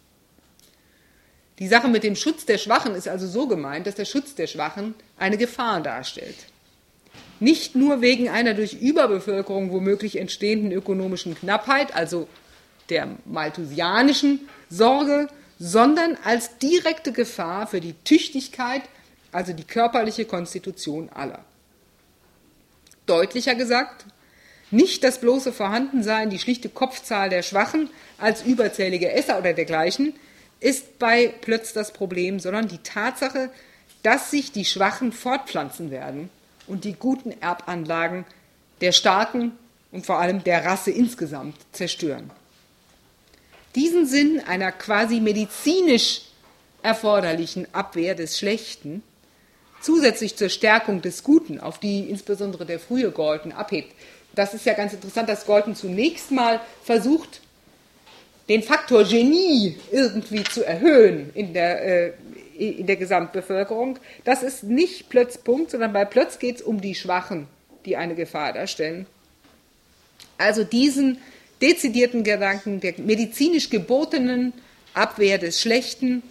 Die Sache mit dem Schutz der Schwachen ist also so gemeint, dass der Schutz der Schwachen eine Gefahr darstellt. Nicht nur wegen einer durch Überbevölkerung womöglich entstehenden ökonomischen Knappheit, also der malthusianischen Sorge, sondern als direkte Gefahr für die Tüchtigkeit, also die körperliche Konstitution aller. Deutlicher gesagt, nicht das bloße Vorhandensein, die schlichte Kopfzahl der Schwachen als überzählige Esser oder dergleichen ist bei Plötz das Problem, sondern die Tatsache, dass sich die Schwachen fortpflanzen werden und die guten Erbanlagen der Starken und vor allem der Rasse insgesamt zerstören. Diesen Sinn einer quasi medizinisch erforderlichen Abwehr des Schlechten, zusätzlich zur Stärkung des Guten, auf die insbesondere der frühe Galton abhebt. Das ist ja ganz interessant, dass Galton zunächst mal versucht, den Faktor Genie irgendwie zu erhöhen in der Gesamtbevölkerung. Das ist nicht Plötz Punkt, sondern bei Plötz geht es um die Schwachen, die eine Gefahr darstellen. Also diesen dezidierten Gedanken der medizinisch gebotenen Abwehr des Schlechten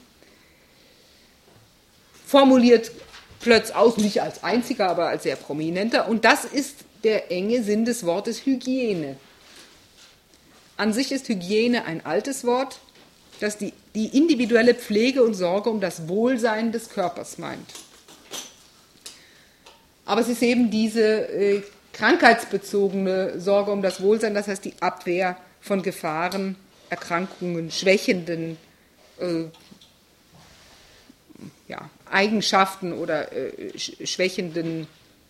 formuliert Plötz aus, nicht als einziger, aber als sehr prominenter. Und das ist der enge Sinn des Wortes Hygiene. An sich ist Hygiene ein altes Wort, das die individuelle Pflege und Sorge um das Wohlsein des Körpers meint. Aber es ist eben diese krankheitsbezogene Sorge um das Wohlsein, das heißt die Abwehr von Gefahren, Erkrankungen, schwächenden Eigenschaften oder schwächenden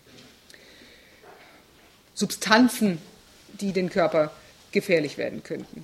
Substanzen, die den Körper gefährlich werden könnten.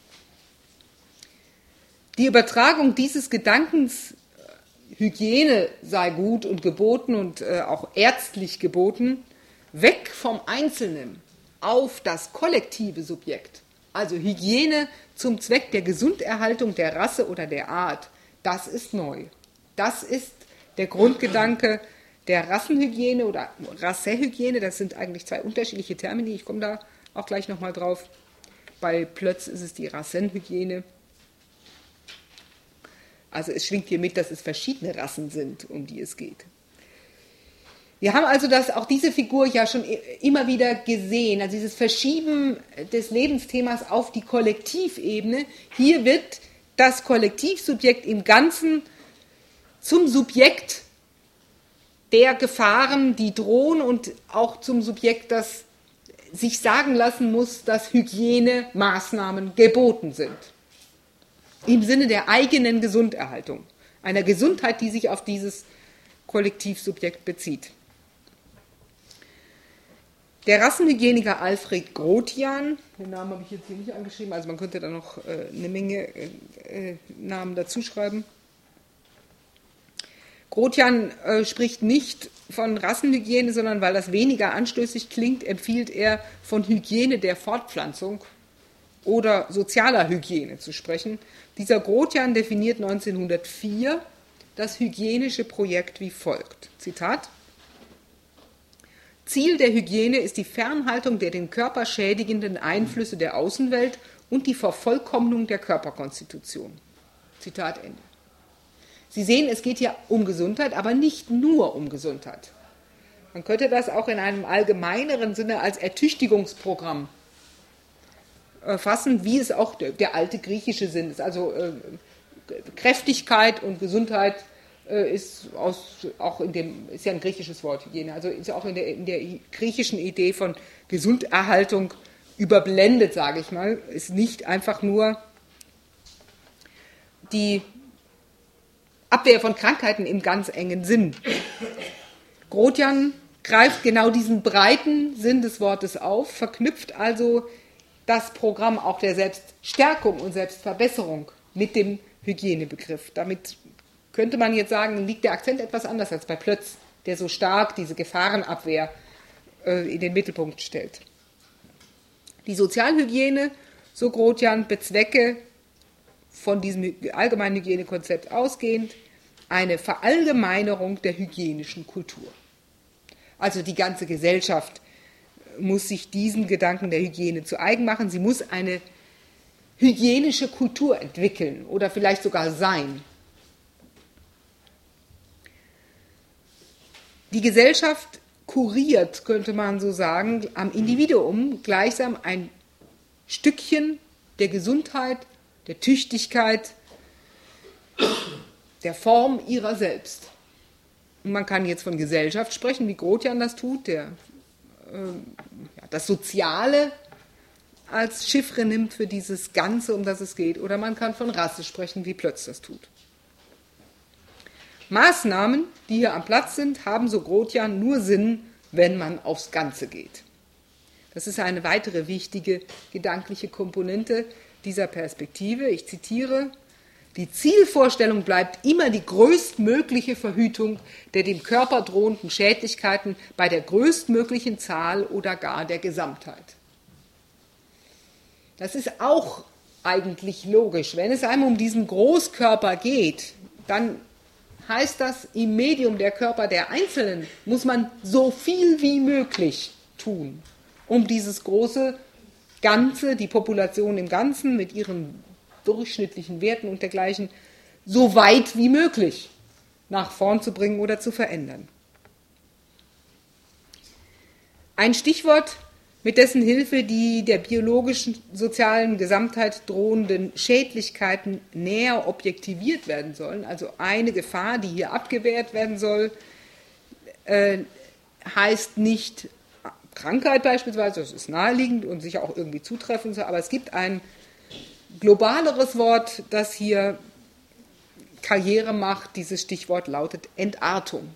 Die Übertragung dieses Gedankens, Hygiene sei gut und geboten und auch ärztlich geboten, weg vom Einzelnen auf das kollektive Subjekt, also Hygiene zum Zweck der Gesunderhaltung der Rasse oder der Art, das ist neu. Das ist der Grundgedanke der Rassenhygiene oder Rassehygiene. Das sind eigentlich zwei unterschiedliche Termini, ich komme da auch gleich nochmal drauf. Bei Plötz ist es die Rassenhygiene. Also es schwingt hier mit, dass es verschiedene Rassen sind, um die es geht. Wir haben also auch diese Figur ja schon immer wieder gesehen, also dieses Verschieben des Lebensthemas auf die Kollektivebene. Hier wird das Kollektivsubjekt im Ganzen zum Subjekt der Gefahren, die drohen, und auch zum Subjekt, das sich sagen lassen muss, dass Hygienemaßnahmen geboten sind. Im Sinne der eigenen Gesunderhaltung, einer Gesundheit, die sich auf dieses Kollektivsubjekt bezieht. Der Rassenhygieniker Alfred Grotian, den Namen habe ich jetzt hier nicht angeschrieben, also man könnte da noch eine Menge Namen dazu schreiben. Grotian spricht nicht von Rassenhygiene, sondern weil das weniger anstößig klingt, empfiehlt er von Hygiene der Fortpflanzung oder sozialer Hygiene zu sprechen. Dieser Grotian definiert 1904 das hygienische Projekt wie folgt. Zitat: Ziel der Hygiene ist die Fernhaltung der den Körper schädigenden Einflüsse der Außenwelt und die Vervollkommnung der Körperkonstitution. Zitat Ende. Sie sehen, es geht hier um Gesundheit, aber nicht nur um Gesundheit. Man könnte das auch in einem allgemeineren Sinne als Ertüchtigungsprogramm fassen, wie es auch der alte griechische Sinn ist. Also Kräftigkeit und Gesundheit ist ja ein griechisches Wort, Hygiene, also ist auch in der griechischen Idee von Gesunderhaltung überblendet, sage ich mal, ist nicht einfach nur die Abwehr von Krankheiten im ganz engen Sinn. Grotian greift genau diesen breiten Sinn des Wortes auf, verknüpft also das Programm auch der Selbststärkung und Selbstverbesserung mit dem Hygienebegriff. Damit könnte man jetzt sagen, liegt der Akzent etwas anders als bei Plötz, der so stark diese Gefahrenabwehr in den Mittelpunkt stellt. Die Sozialhygiene, so Grotian, bezwecke von diesem allgemeinen Hygienekonzept ausgehend eine Verallgemeinerung der hygienischen Kultur. Also die ganze Gesellschaft muss sich diesen Gedanken der Hygiene zu eigen machen. Sie muss eine hygienische Kultur entwickeln oder vielleicht sogar sein. Die Gesellschaft kuriert, könnte man so sagen, am Individuum gleichsam ein Stückchen der Gesundheit, der Tüchtigkeit, der Form ihrer selbst. Und man kann jetzt von Gesellschaft sprechen, wie Grotian das tut, der das Soziale als Chiffre nimmt für dieses Ganze, um das es geht. Oder man kann von Rasse sprechen, wie Plötz das tut. Maßnahmen, die hier am Platz sind, haben, so Grotian, nur Sinn, wenn man aufs Ganze geht. Das ist eine weitere wichtige gedankliche Komponente dieser Perspektive. Ich zitiere: Die Zielvorstellung bleibt immer die größtmögliche Verhütung der dem Körper drohenden Schädlichkeiten bei der größtmöglichen Zahl oder gar der Gesamtheit. Das ist auch eigentlich logisch. Wenn es einem um diesen Großkörper geht, dann heißt das, im Medium der Körper der Einzelnen muss man so viel wie möglich tun, um dieses große Ganze, die Population im Ganzen mit ihren durchschnittlichen Werten und dergleichen, so weit wie möglich nach vorn zu bringen oder zu verändern. Ein Stichwort, mit dessen Hilfe die der biologischen, sozialen Gesamtheit drohenden Schädlichkeiten näher objektiviert werden sollen, also eine Gefahr, die hier abgewehrt werden soll, heißt nicht Krankheit beispielsweise, das ist naheliegend und sicher auch irgendwie zutreffend, aber es gibt ein globaleres Wort, das hier Karriere macht. Dieses Stichwort lautet Entartung.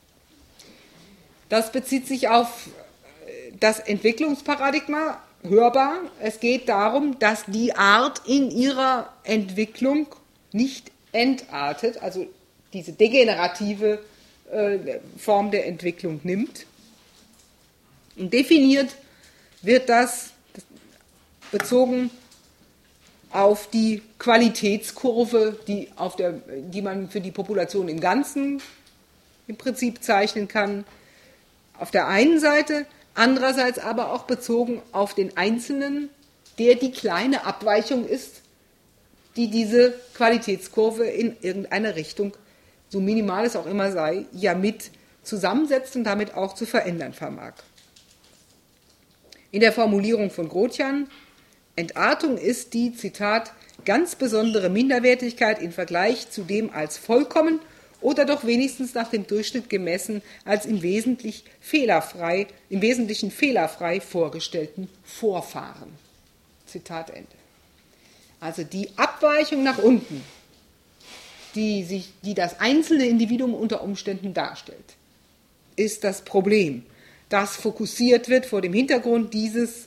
Das bezieht sich auf das Entwicklungsparadigma, hörbar. Es geht darum, dass die Art in ihrer Entwicklung nicht entartet, also diese degenerative Form der Entwicklung nimmt. Und definiert wird das bezogen auf die Qualitätskurve, die man für die Population im Ganzen im Prinzip zeichnen kann, auf der einen Seite, andererseits aber auch bezogen auf den Einzelnen, der die kleine Abweichung ist die diese Qualitätskurve in irgendeine Richtung, so minimal es auch immer sei, ja mit zusammensetzt und damit auch zu verändern vermag. In der Formulierung von Grotjan, Entartung ist die, Zitat, ganz besondere Minderwertigkeit im Vergleich zu dem als vollkommen oder doch wenigstens nach dem Durchschnitt gemessen als im Wesentlichen fehlerfrei vorgestellten Vorfahren. Zitat Ende. Also die Abweichung nach unten, die das einzelne Individuum unter Umständen darstellt, ist das Problem, das fokussiert wird vor dem Hintergrund dieses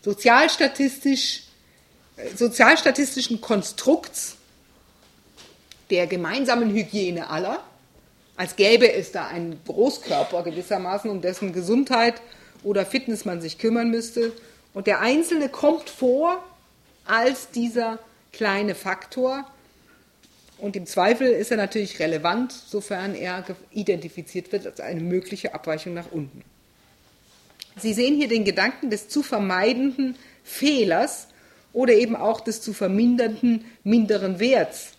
sozialstatistischen Konstrukts der gemeinsamen Hygiene aller, als gäbe es da einen Großkörper gewissermaßen, um dessen Gesundheit oder Fitness man sich kümmern müsste. Und der Einzelne kommt vor als dieser kleine Faktor. Und im Zweifel ist er natürlich relevant, sofern er identifiziert wird als eine mögliche Abweichung nach unten. Sie sehen hier den Gedanken des zu vermeidenden Fehlers oder eben auch des zu vermindernden minderen Werts.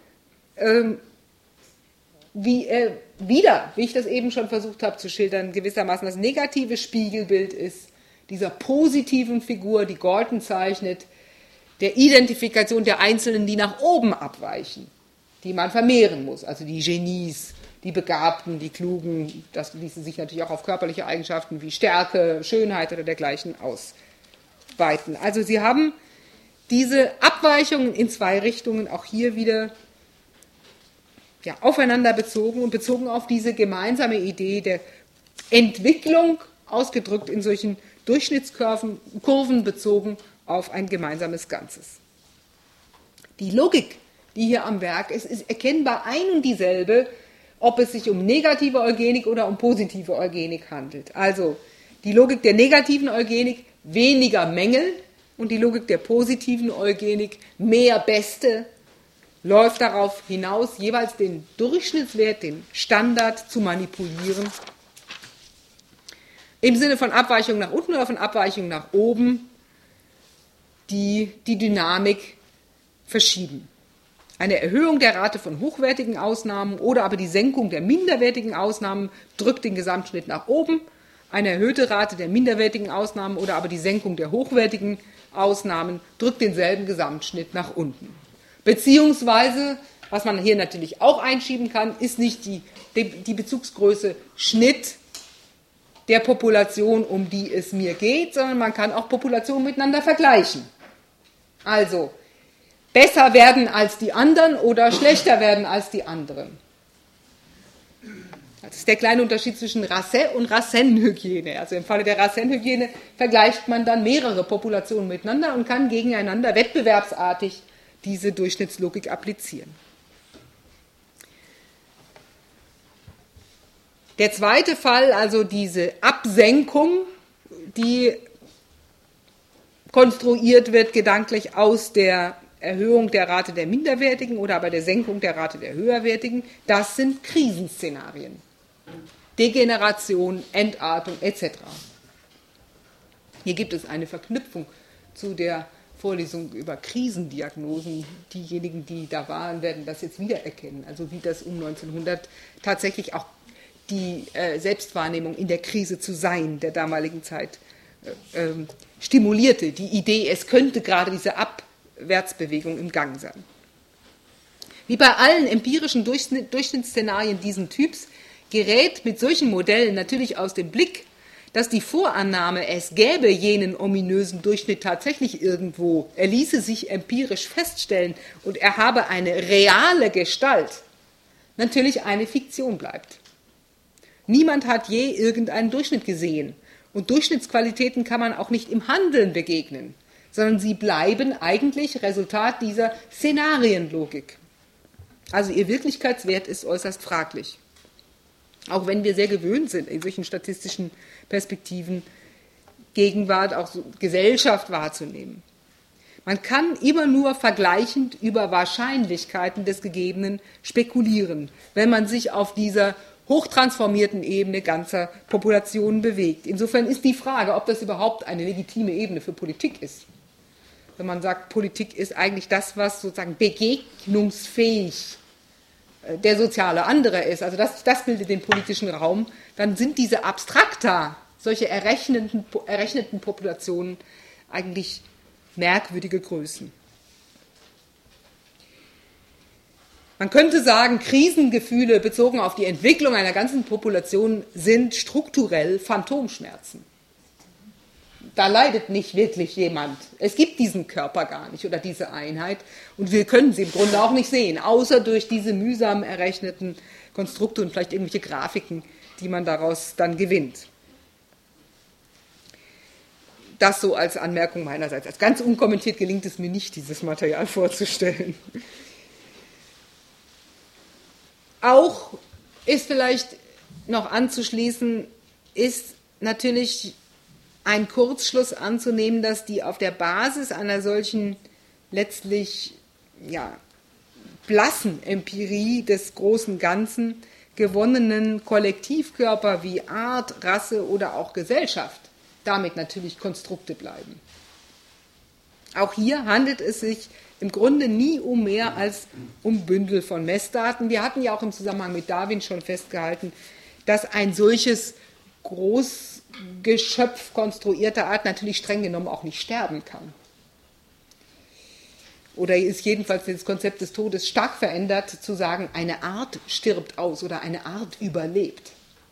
Wie ich das eben schon versucht habe zu schildern, gewissermaßen das negative Spiegelbild ist dieser positiven Figur, die Galton zeichnet, der Identifikation der Einzelnen, die nach oben abweichen, die man vermehren muss, also die Genies, die Begabten, die Klugen, das ließe sich natürlich auch auf körperliche Eigenschaften wie Stärke, Schönheit oder dergleichen ausweiten. Also Sie haben diese Abweichungen in zwei Richtungen auch hier wieder aufeinander bezogen und bezogen auf diese gemeinsame Idee der Entwicklung, ausgedrückt in solchen Durchschnittskurven bezogen auf ein gemeinsames Ganzes. Die Logik, die hier am Werk ist, ist erkennbar ein und dieselbe, ob es sich um negative Eugenik oder um positive Eugenik handelt. Also die Logik der negativen Eugenik, weniger Mängel, und die Logik der positiven Eugenik, mehr Beste, läuft darauf hinaus, jeweils den Durchschnittswert, den Standard zu manipulieren, im Sinne von Abweichung nach unten oder von Abweichung nach oben, die die Dynamik verschieben. Eine Erhöhung der Rate von hochwertigen Ausnahmen oder aber die Senkung der minderwertigen Ausnahmen drückt den Gesamtschnitt nach oben. Eine erhöhte Rate der minderwertigen Ausnahmen oder aber die Senkung der hochwertigen Ausnahmen drückt denselben Gesamtschnitt nach unten. Beziehungsweise, was man hier natürlich auch einschieben kann, ist nicht die Bezugsgröße Schnitt der Population, um die es mir geht, sondern man kann auch Populationen miteinander vergleichen. Also besser werden als die anderen oder schlechter werden als die anderen. Das ist der kleine Unterschied zwischen Rasse- und Rassenhygiene. Also im Falle der Rassenhygiene vergleicht man dann mehrere Populationen miteinander und kann gegeneinander wettbewerbsartig diese Durchschnittslogik applizieren. Der zweite Fall, also diese Absenkung, die konstruiert wird gedanklich aus der Erhöhung der Rate der Minderwertigen oder aber der Senkung der Rate der Höherwertigen, das sind Krisenszenarien. Degeneration, Entartung etc. Hier gibt es eine Verknüpfung zu der Vorlesung über Krisendiagnosen. Diejenigen, die da waren, werden das jetzt wiedererkennen. Also wie das um 1900 tatsächlich auch die Selbstwahrnehmung in der Krise zu sein der damaligen Zeit stimulierte. Die Idee, es könnte gerade diese Abwärtsbewegung im Gang sein. Wie bei allen empirischen Durchschnittsszenarien diesen Typs gerät mit solchen Modellen natürlich aus dem Blick, dass die Vorannahme, es gäbe jenen ominösen Durchschnitt tatsächlich irgendwo, er ließe sich empirisch feststellen und er habe eine reale Gestalt, natürlich eine Fiktion bleibt. Niemand hat je irgendeinen Durchschnitt gesehen und Durchschnittsqualitäten kann man auch nicht im Handeln begegnen, sondern sie bleiben eigentlich Resultat dieser Szenarienlogik. Also ihr Wirklichkeitswert ist äußerst fraglich. Auch wenn wir sehr gewöhnt sind, in solchen statistischen Perspektiven Gegenwart, auch so Gesellschaft wahrzunehmen. Man kann immer nur vergleichend über Wahrscheinlichkeiten des Gegebenen spekulieren, wenn man sich auf dieser hochtransformierten Ebene ganzer Populationen bewegt. Insofern ist die Frage, ob das überhaupt eine legitime Ebene für Politik ist, wenn man sagt, Politik ist eigentlich das, was sozusagen begegnungsfähig der soziale andere ist, also das bildet den politischen Raum, dann sind diese Abstrakta, solche errechneten Populationen eigentlich merkwürdige Größen. Man könnte sagen, Krisengefühle bezogen auf die Entwicklung einer ganzen Population sind strukturell Phantomschmerzen. Da leidet nicht wirklich jemand. Es gibt diesen Körper gar nicht oder diese Einheit und wir können sie im Grunde auch nicht sehen, außer durch diese mühsam errechneten Konstrukte und vielleicht irgendwelche Grafiken, die man daraus dann gewinnt. Das so als Anmerkung meinerseits. Als ganz unkommentiert gelingt es mir nicht, dieses Material vorzustellen. Auch ist vielleicht noch anzuschließen, ist natürlich ein Kurzschluss anzunehmen, dass die auf der Basis einer solchen letztlich blassen Empirie des großen Ganzen gewonnenen Kollektivkörper wie Art, Rasse oder auch Gesellschaft damit natürlich Konstrukte bleiben. Auch hier handelt es sich im Grunde nie um mehr als um Bündel von Messdaten. Wir hatten ja auch im Zusammenhang mit Darwin schon festgehalten, dass ein solches Großgeschöpf konstruierter Art natürlich streng genommen auch nicht sterben kann. Oder ist jedenfalls das Konzept des Todes stark verändert, zu sagen, eine Art stirbt aus oder eine Art überlebt.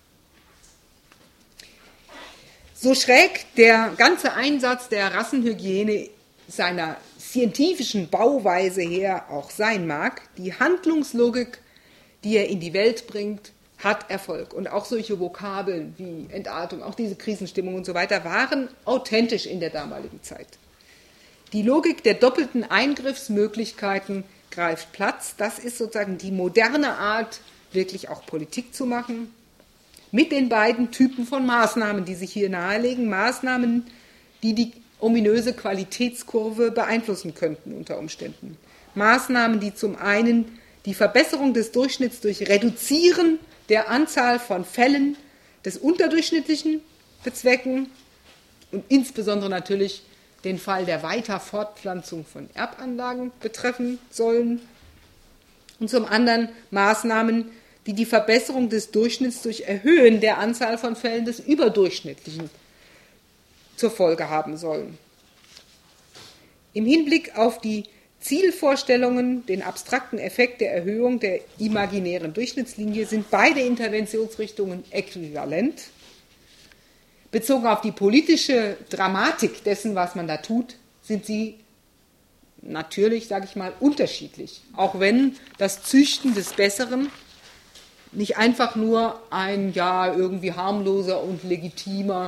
So schräg der ganze Einsatz der Rassenhygiene seiner scientifischen Bauweise her auch sein mag, die Handlungslogik, die er in die Welt bringt, hat Erfolg. Und auch solche Vokabeln wie Entartung, auch diese Krisenstimmung und so weiter, waren authentisch in der damaligen Zeit. Die Logik der doppelten Eingriffsmöglichkeiten greift Platz. Das ist sozusagen die moderne Art, wirklich auch Politik zu machen. Mit den beiden Typen von Maßnahmen, die sich hier nahelegen. Maßnahmen, die die ominöse Qualitätskurve beeinflussen könnten unter Umständen. Maßnahmen, die zum einen die Verbesserung des Durchschnitts durch Reduzieren der Anzahl von Fällen des Unterdurchschnittlichen bezwecken und insbesondere natürlich den Fall der Weiterfortpflanzung von Erbanlagen betreffen sollen. Und zum anderen Maßnahmen, die die Verbesserung des Durchschnitts durch Erhöhen der Anzahl von Fällen des Überdurchschnittlichen zur Folge haben sollen. Im Hinblick auf die Zielvorstellungen, den abstrakten Effekt der Erhöhung der imaginären Durchschnittslinie sind beide Interventionsrichtungen äquivalent. Bezogen auf die politische Dramatik dessen, was man da tut, sind sie natürlich, sage ich mal, unterschiedlich. Auch wenn das Züchten des Besseren nicht einfach nur ein irgendwie harmloser und legitimer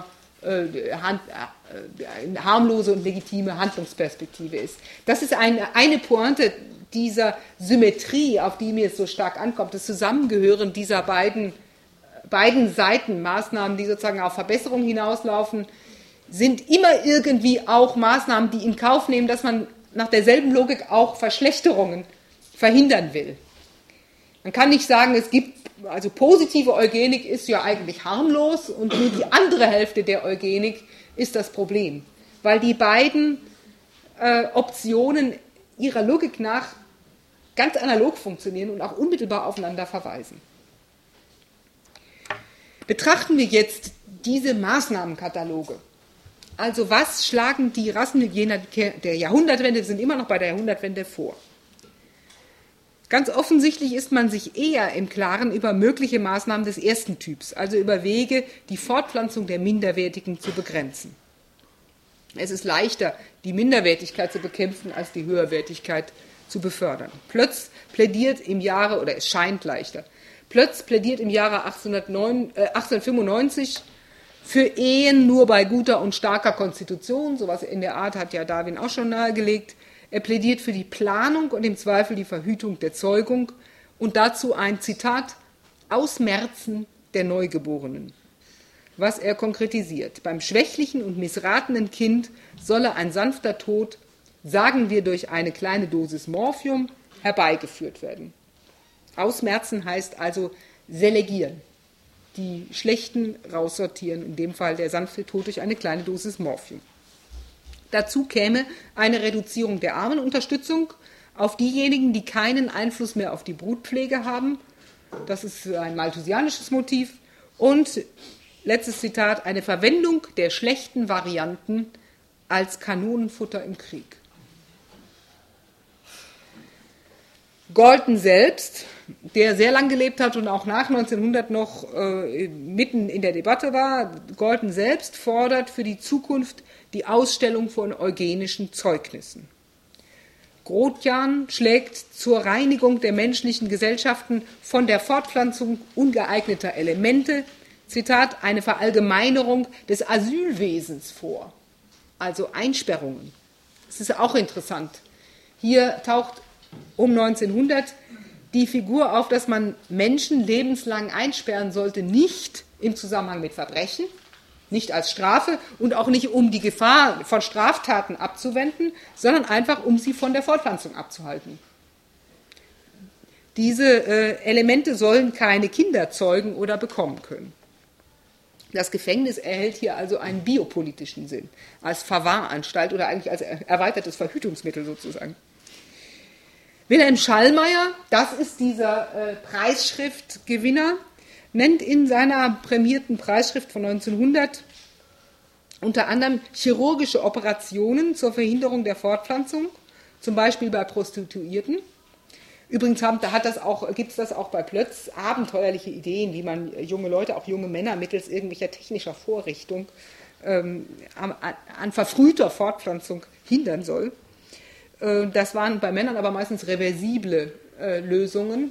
eine harmlose und legitime Handlungsperspektive ist. Das ist eine Pointe dieser Symmetrie, auf die mir es so stark ankommt, das Zusammengehören dieser beiden Seiten, Maßnahmen, die sozusagen auf Verbesserung hinauslaufen, sind immer irgendwie auch Maßnahmen, die in Kauf nehmen, dass man nach derselben Logik auch Verschlechterungen verhindern will. Man kann nicht sagen, es gibt, also positive Eugenik ist ja eigentlich harmlos und nur die andere Hälfte der Eugenik ist das Problem, weil die beiden Optionen ihrer Logik nach ganz analog funktionieren und auch unmittelbar aufeinander verweisen. Betrachten wir jetzt diese Maßnahmenkataloge. Also was schlagen die Rassenhygieniker der Jahrhundertwende, wir sind immer noch bei der Jahrhundertwende, vor? Ganz offensichtlich ist man sich eher im Klaren über mögliche Maßnahmen des ersten Typs, also über Wege, die Fortpflanzung der Minderwertigen zu begrenzen. Es ist leichter, die Minderwertigkeit zu bekämpfen, als die Höherwertigkeit zu befördern. Plötz plädiert im Jahre, oder es scheint leichter, Plötz plädiert im Jahre 1895 für Ehen nur bei guter und starker Konstitution, sowas in der Art hat ja Darwin auch schon nahegelegt. Er plädiert für die Planung und im Zweifel die Verhütung der Zeugung und dazu ein Zitat, Ausmerzen der Neugeborenen. Was er konkretisiert. Beim schwächlichen und missratenen Kind solle ein sanfter Tod, sagen wir durch eine kleine Dosis Morphium, herbeigeführt werden. Ausmerzen heißt also selegieren, die Schlechten raussortieren, in dem Fall der sanfte Tod durch eine kleine Dosis Morphium. Dazu käme eine Reduzierung der Armenunterstützung auf diejenigen, die keinen Einfluss mehr auf die Brutpflege haben. Das ist ein malthusianisches Motiv. Und, letztes Zitat, eine Verwendung der schlechten Varianten als Kanonenfutter im Krieg. Galton selbst, der sehr lang gelebt hat und auch nach 1900 noch mitten in der Debatte war, Galton selbst fordert für die Zukunft die Ausstellung von eugenischen Zeugnissen. Grotjan schlägt zur Reinigung der menschlichen Gesellschaften von der Fortpflanzung ungeeigneter Elemente, Zitat, eine Verallgemeinerung des Asylwesens vor, also Einsperrungen. Das ist auch interessant. Hier taucht um 1900 die Figur auf, dass man Menschen lebenslang einsperren sollte, nicht im Zusammenhang mit Verbrechen, nicht als Strafe und auch nicht um die Gefahr von Straftaten abzuwenden, sondern einfach um sie von der Fortpflanzung abzuhalten. Diese Elemente sollen keine Kinder zeugen oder bekommen können. Das Gefängnis erhält hier also einen biopolitischen Sinn, als Verwahranstalt oder eigentlich als erweitertes Verhütungsmittel sozusagen. Wilhelm Schallmayer, das ist dieser Preisschriftgewinner, nennt in seiner prämierten Preisschrift von 1900 unter anderem chirurgische Operationen zur Verhinderung der Fortpflanzung, zum Beispiel bei Prostituierten. Übrigens gibt es das auch bei Plötz, abenteuerliche Ideen, wie man junge Leute, auch junge Männer, mittels irgendwelcher technischer Vorrichtung an verfrühter Fortpflanzung hindern soll. Das waren bei Männern aber meistens reversible Lösungen.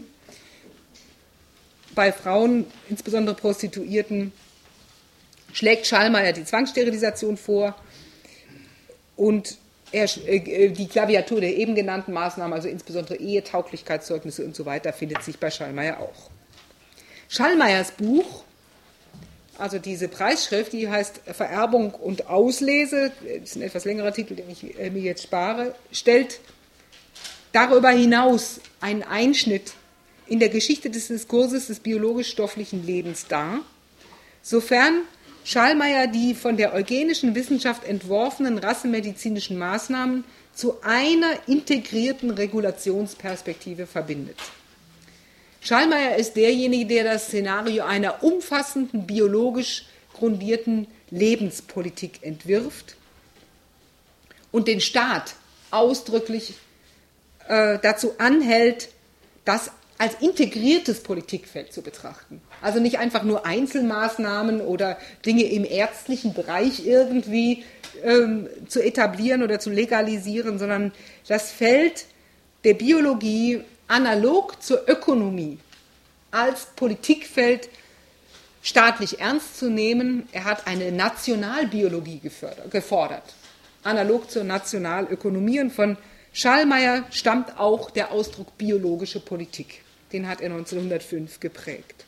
Bei Frauen, insbesondere Prostituierten, schlägt Schallmayer die Zwangssterilisation vor und die Klaviatur der eben genannten Maßnahmen, also insbesondere Ehetauglichkeitszeugnisse und so weiter, findet sich bei Schallmayer auch. Schallmayers Buch, also diese Preisschrift, die heißt Vererbung und Auslese, das ist ein etwas längerer Titel, den ich mir jetzt spare, stellt darüber hinaus einen Einschnitt in der Geschichte des Diskurses des biologisch-stofflichen Lebens dar, sofern Schallmayer die von der eugenischen Wissenschaft entworfenen rassenmedizinischen Maßnahmen zu einer integrierten Regulationsperspektive verbindet. Schallmayer ist derjenige, der das Szenario einer umfassenden, biologisch grundierten Lebenspolitik entwirft und den Staat ausdrücklich dazu anhält, das als integriertes Politikfeld zu betrachten. Also nicht einfach nur Einzelmaßnahmen oder Dinge im ärztlichen Bereich irgendwie zu etablieren oder zu legalisieren, sondern das Feld der Biologie analog zur Ökonomie als Politikfeld staatlich ernst zu nehmen. Er hat eine Nationalbiologie gefordert, analog zur Nationalökonomie. Und von Schallmayer stammt auch der Ausdruck biologische Politik. Den hat er 1905 geprägt.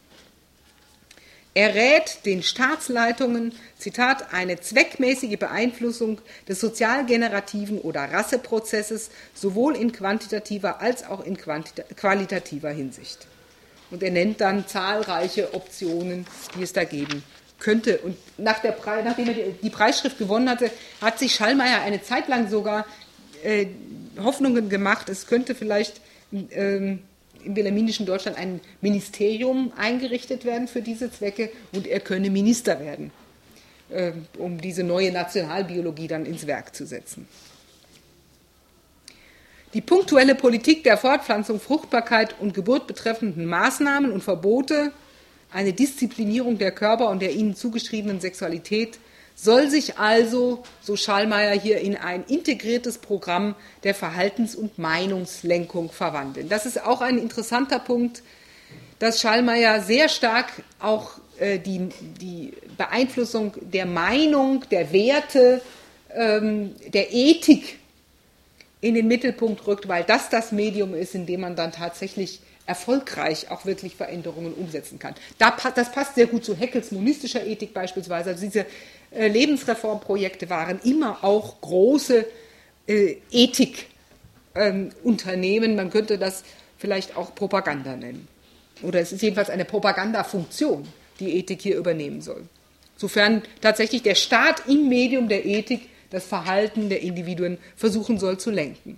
Er rät den Staatsleitungen, Zitat, eine zweckmäßige Beeinflussung des sozialgenerativen oder Rasseprozesses sowohl in quantitativer als auch in qualitativer Hinsicht. Und er nennt dann zahlreiche Optionen, die es da geben könnte. Und nachdem er die Preisschrift gewonnen hatte, hat sich Schallmayer eine Zeit lang sogar Hoffnungen gemacht, es könnte vielleicht im wilhelminischen Deutschland ein Ministerium eingerichtet werden für diese Zwecke und er könne Minister werden, um diese neue Nationalbiologie dann ins Werk zu setzen. Die punktuelle Politik der Fortpflanzung, Fruchtbarkeit und Geburt betreffenden Maßnahmen und Verbote, eine Disziplinierung der Körper und der ihnen zugeschriebenen Sexualität, soll sich also, so Schallmayer hier, in ein integriertes Programm der Verhaltens- und Meinungslenkung verwandeln. Das ist auch ein interessanter Punkt, dass Schallmayer sehr stark auch die Beeinflussung der Meinung, der Werte, der Ethik in den Mittelpunkt rückt, weil das Medium ist, in dem man dann tatsächlich erfolgreich auch wirklich Veränderungen umsetzen kann. Das passt sehr gut zu Haeckels monistischer Ethik beispielsweise. Also diese Lebensreformprojekte waren immer auch große Ethikunternehmen. Man könnte das vielleicht auch Propaganda nennen. Oder es ist jedenfalls eine Propagandafunktion, die Ethik hier übernehmen soll. Sofern tatsächlich der Staat im Medium der Ethik das Verhalten der Individuen versuchen soll zu lenken.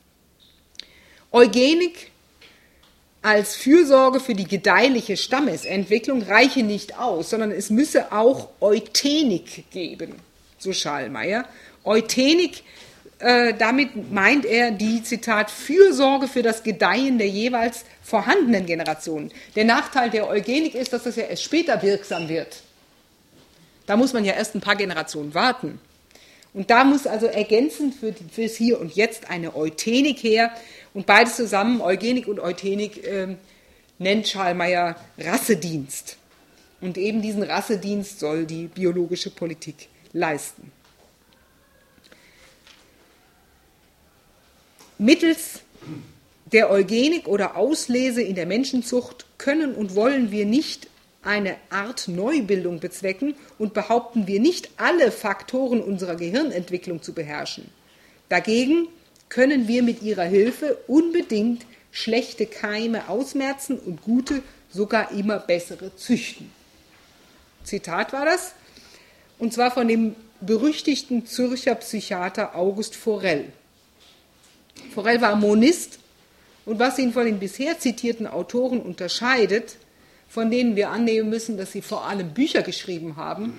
Eugenik als Fürsorge für die gedeihliche Stammesentwicklung reiche nicht aus, sondern es müsse auch Euthenik geben, so Schallmayer. Euthenik, damit meint er die, Zitat, Fürsorge für das Gedeihen der jeweils vorhandenen Generationen. Der Nachteil der Eugenik ist, dass das ja erst später wirksam wird. Da muss man ja erst ein paar Generationen warten. Und da muss also ergänzend fürs Hier und Jetzt eine Euthenik her. Und beides zusammen, Eugenik und Euthenik, nennt Schallmayer Rassedienst. Und eben diesen Rassedienst soll die biologische Politik leisten. Mittels der Eugenik oder Auslese in der Menschenzucht können und wollen wir nicht eine Art Neubildung bezwecken und behaupten wir nicht, alle Faktoren unserer Gehirnentwicklung zu beherrschen. Dagegen können wir mit ihrer Hilfe unbedingt schlechte Keime ausmerzen und gute, sogar immer bessere züchten. Zitat war das, und zwar von dem berüchtigten Zürcher Psychiater August Forel. Forel war Monist, und was ihn von den bisher zitierten Autoren unterscheidet, von denen wir annehmen müssen, dass sie vor allem Bücher geschrieben haben,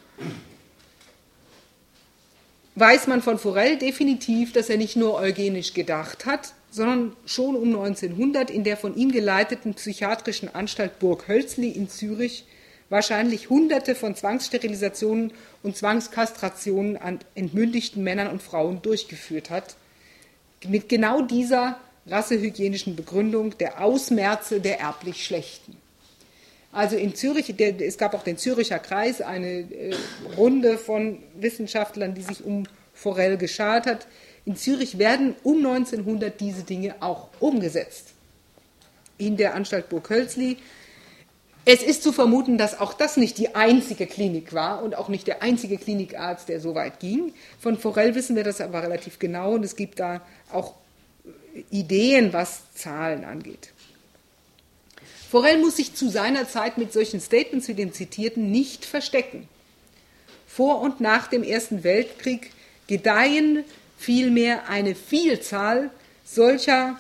weiß man von Forel definitiv, dass er nicht nur eugenisch gedacht hat, sondern schon um 1900 in der von ihm geleiteten psychiatrischen Anstalt Burg Hölzli in Zürich wahrscheinlich Hunderte von Zwangssterilisationen und Zwangskastrationen an entmündigten Männern und Frauen durchgeführt hat, mit genau dieser rassehygienischen Begründung der Ausmerze der erblich Schlechten. Also in Zürich, es gab auch den Zürcher Kreis, eine Runde von Wissenschaftlern, die sich um Forel geschart hat. In Zürich werden um 1900 diese Dinge auch umgesetzt. In der Anstalt Burg Hölzli. Es ist zu vermuten, dass auch das nicht die einzige Klinik war und auch nicht der einzige Klinikarzt, der so weit ging. Von Forel wissen wir das aber relativ genau und es gibt da auch Ideen, was Zahlen angeht. Forel muss sich zu seiner Zeit mit solchen Statements wie dem zitierten nicht verstecken. Vor und nach dem Ersten Weltkrieg gedeihen vielmehr eine Vielzahl solcher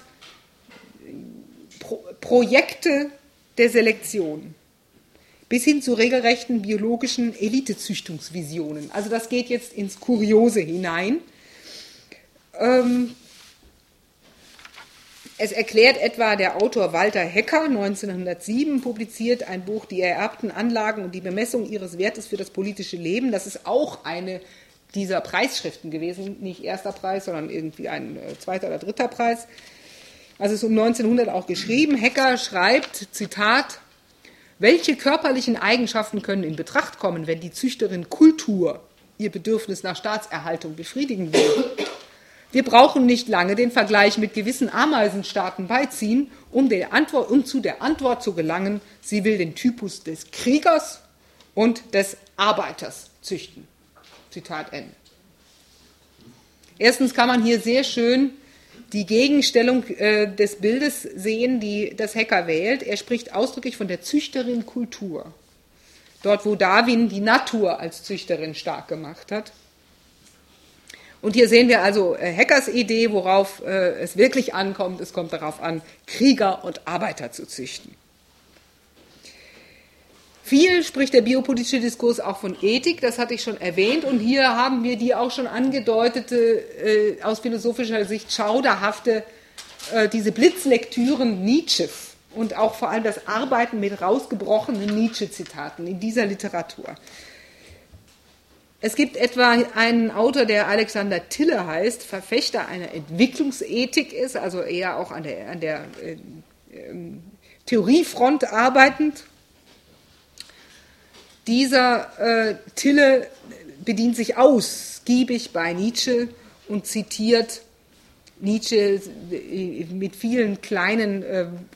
Projekte der Selektion bis hin zu regelrechten biologischen Elitezüchtungsvisionen. Also das geht jetzt ins Kuriose hinein. Es erklärt etwa der Autor Walter Hecker 1907, publiziert ein Buch Die ererbten Anlagen und die Bemessung ihres Wertes für das politische Leben. Das ist auch eine dieser Preisschriften gewesen, nicht erster Preis, sondern irgendwie ein zweiter oder dritter Preis. Also es ist um 1900 auch geschrieben. Hecker schreibt, Zitat, welche körperlichen Eigenschaften können in Betracht kommen, wenn die Züchterin Kultur ihr Bedürfnis nach Staatserhaltung befriedigen will? Wir brauchen nicht lange den Vergleich mit gewissen Ameisenstaaten beiziehen, um zu der Antwort zu gelangen, sie will den Typus des Kriegers und des Arbeiters züchten. Zitat Ende. Erstens kann man hier sehr schön die Gegenstellung des Bildes sehen, die das Hecker wählt. Er spricht ausdrücklich von der Züchterin Kultur. Dort, wo Darwin die Natur als Züchterin stark gemacht hat. Und hier sehen wir also Heckers Idee, worauf es wirklich ankommt. Es kommt darauf an, Krieger und Arbeiter zu züchten. Viel spricht der biopolitische Diskurs auch von Ethik, das hatte ich schon erwähnt. Und hier haben wir die auch schon angedeutete, aus philosophischer Sicht schauderhafte, diese Blitzlektüren Nietzsches und auch vor allem das Arbeiten mit rausgebrochenen Nietzsche-Zitaten in dieser Literatur. Es gibt etwa einen Autor, der Alexander Tille heißt, Verfechter einer Entwicklungsethik ist, also eher auch an der Theoriefront arbeitend. Dieser Tille bedient sich ausgiebig bei Nietzsche und zitiert Nietzsche mit vielen kleinen,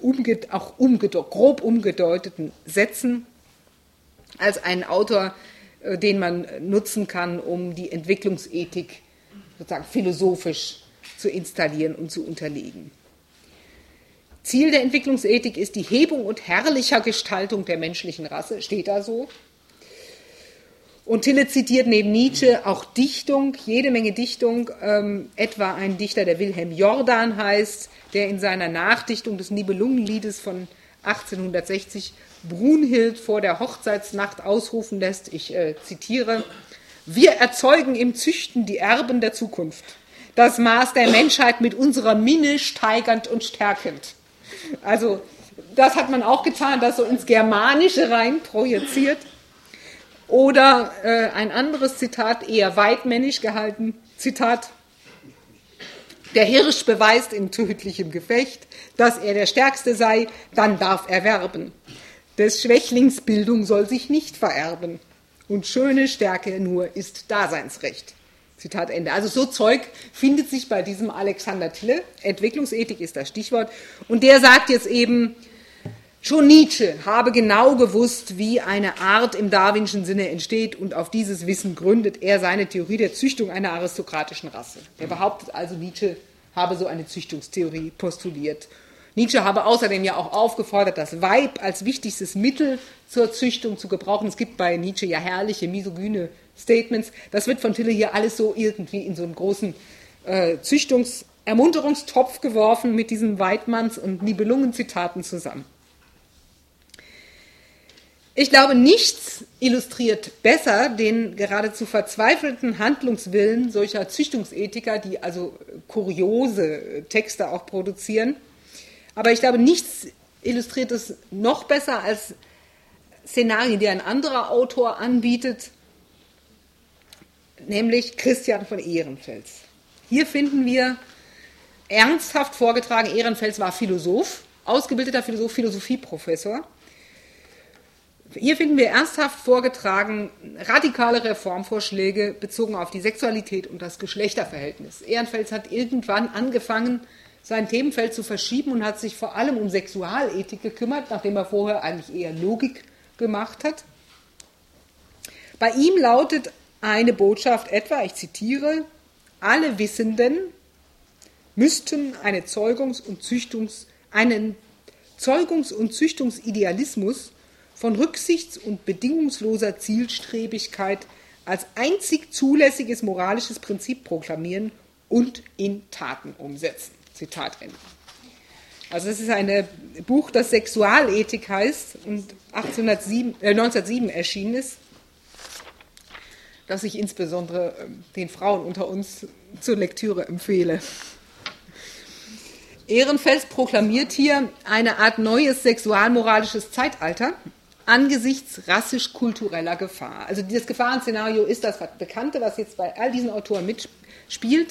grob umgedeuteten Sätzen als einen Autor, den man nutzen kann, um die Entwicklungsethik sozusagen philosophisch zu installieren und zu unterlegen. Ziel der Entwicklungsethik ist die Hebung und herrlicher Gestaltung der menschlichen Rasse, steht da so. Und Tille zitiert neben Nietzsche auch Dichtung, jede Menge Dichtung, etwa ein Dichter, der Wilhelm Jordan heißt, der in seiner Nachdichtung des Nibelungenliedes von 1860 Brunhild vor der Hochzeitsnacht ausrufen lässt, ich zitiere: Wir erzeugen im Züchten die Erben der Zukunft, das Maß der Menschheit mit unserer Minne steigernd und stärkend. Also das hat man auch getan, das so ins Germanische rein projiziert. Oder ein anderes Zitat, eher weitmännisch gehalten, Zitat: Der Hirsch beweist in tödlichem Gefecht, dass er der Stärkste sei, dann darf er werben. Des Schwächlings Bildung soll sich nicht vererben. Und schöne Stärke nur ist Daseinsrecht. Zitat Ende. Also so Zeug findet sich bei diesem Alexander Tille. Entwicklungsethik ist das Stichwort. Und der sagt jetzt eben, schon Nietzsche habe genau gewusst, wie eine Art im darwinschen Sinne entsteht, und auf dieses Wissen gründet er seine Theorie der Züchtung einer aristokratischen Rasse. Er behauptet also, Nietzsche habe so eine Züchtungstheorie postuliert. Nietzsche habe außerdem ja auch aufgefordert, das Weib als wichtigstes Mittel zur Züchtung zu gebrauchen. Es gibt bei Nietzsche ja herrliche, misogyne Statements. Das wird von Tille hier alles so irgendwie in so einen großen Züchtungsermunterungstopf geworfen mit diesen Weidmanns- und Nibelungen-Zitaten zusammen. Ich glaube, nichts illustriert besser den geradezu verzweifelten Handlungswillen solcher Züchtungsethiker, die also kuriose Texte auch produzieren. Aber ich glaube, nichts illustriert es noch besser als Szenarien, die ein anderer Autor anbietet, nämlich Christian von Ehrenfels. Hier finden wir ernsthaft vorgetragen, Ehrenfels war Philosoph, ausgebildeter Philosoph, Philosophieprofessor. Hier finden wir ernsthaft vorgetragen radikale Reformvorschläge bezogen auf die Sexualität und das Geschlechterverhältnis. Ehrenfels hat irgendwann angefangen, sein Themenfeld zu verschieben und hat sich vor allem um Sexualethik gekümmert, nachdem er vorher eigentlich eher Logik gemacht hat. Bei ihm lautet eine Botschaft etwa, ich zitiere: Alle Wissenden müssten einen Zeugungs- und Züchtungsidealismus von Rücksichts- und bedingungsloser Zielstrebigkeit als einzig zulässiges moralisches Prinzip proklamieren und in Taten umsetzen. Zitat Ende. Also es ist ein Buch, das Sexualethik heißt und 1907 erschienen ist, das ich insbesondere den Frauen unter uns zur Lektüre empfehle. Ehrenfels proklamiert hier eine Art neues sexualmoralisches Zeitalter angesichts rassisch-kultureller Gefahr. Also dieses Gefahrenszenario ist das Bekannte, was jetzt bei all diesen Autoren mitspielt.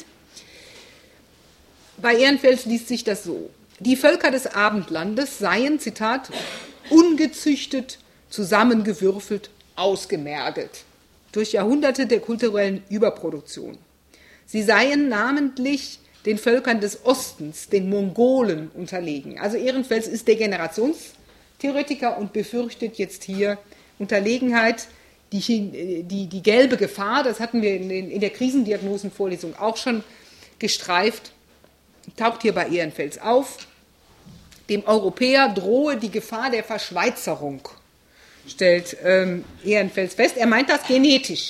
Bei Ehrenfels liest sich das so: Die Völker des Abendlandes seien, Zitat, ungezüchtet, zusammengewürfelt, ausgemergelt durch Jahrhunderte der kulturellen Überproduktion. Sie seien namentlich den Völkern des Ostens, den Mongolen, unterlegen. Also Ehrenfels ist Degenerationstheoretiker und befürchtet jetzt hier Unterlegenheit, die gelbe Gefahr, das hatten wir in der Krisendiagnosenvorlesung auch schon gestreift, taucht hier bei Ehrenfels auf. Dem Europäer drohe die Gefahr der Verschweizerung, stellt Ehrenfels fest. Er meint das genetisch.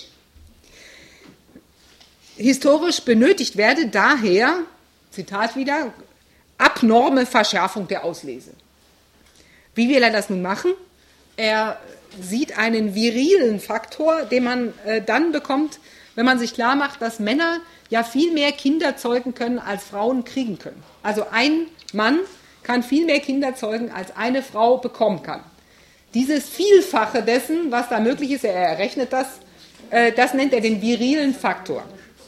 Historisch benötigt werde daher, Zitat wieder, abnorme Verschärfung der Auslese. Wie will er das nun machen? Er sieht einen virilen Faktor, den man dann bekommt, wenn man sich klar macht, dass Männer ja viel mehr Kinder zeugen können, als Frauen kriegen können. Also ein Mann kann viel mehr Kinder zeugen, als eine Frau bekommen kann. Dieses Vielfache dessen, was da möglich ist, er errechnet das, das nennt er den virilen Faktor.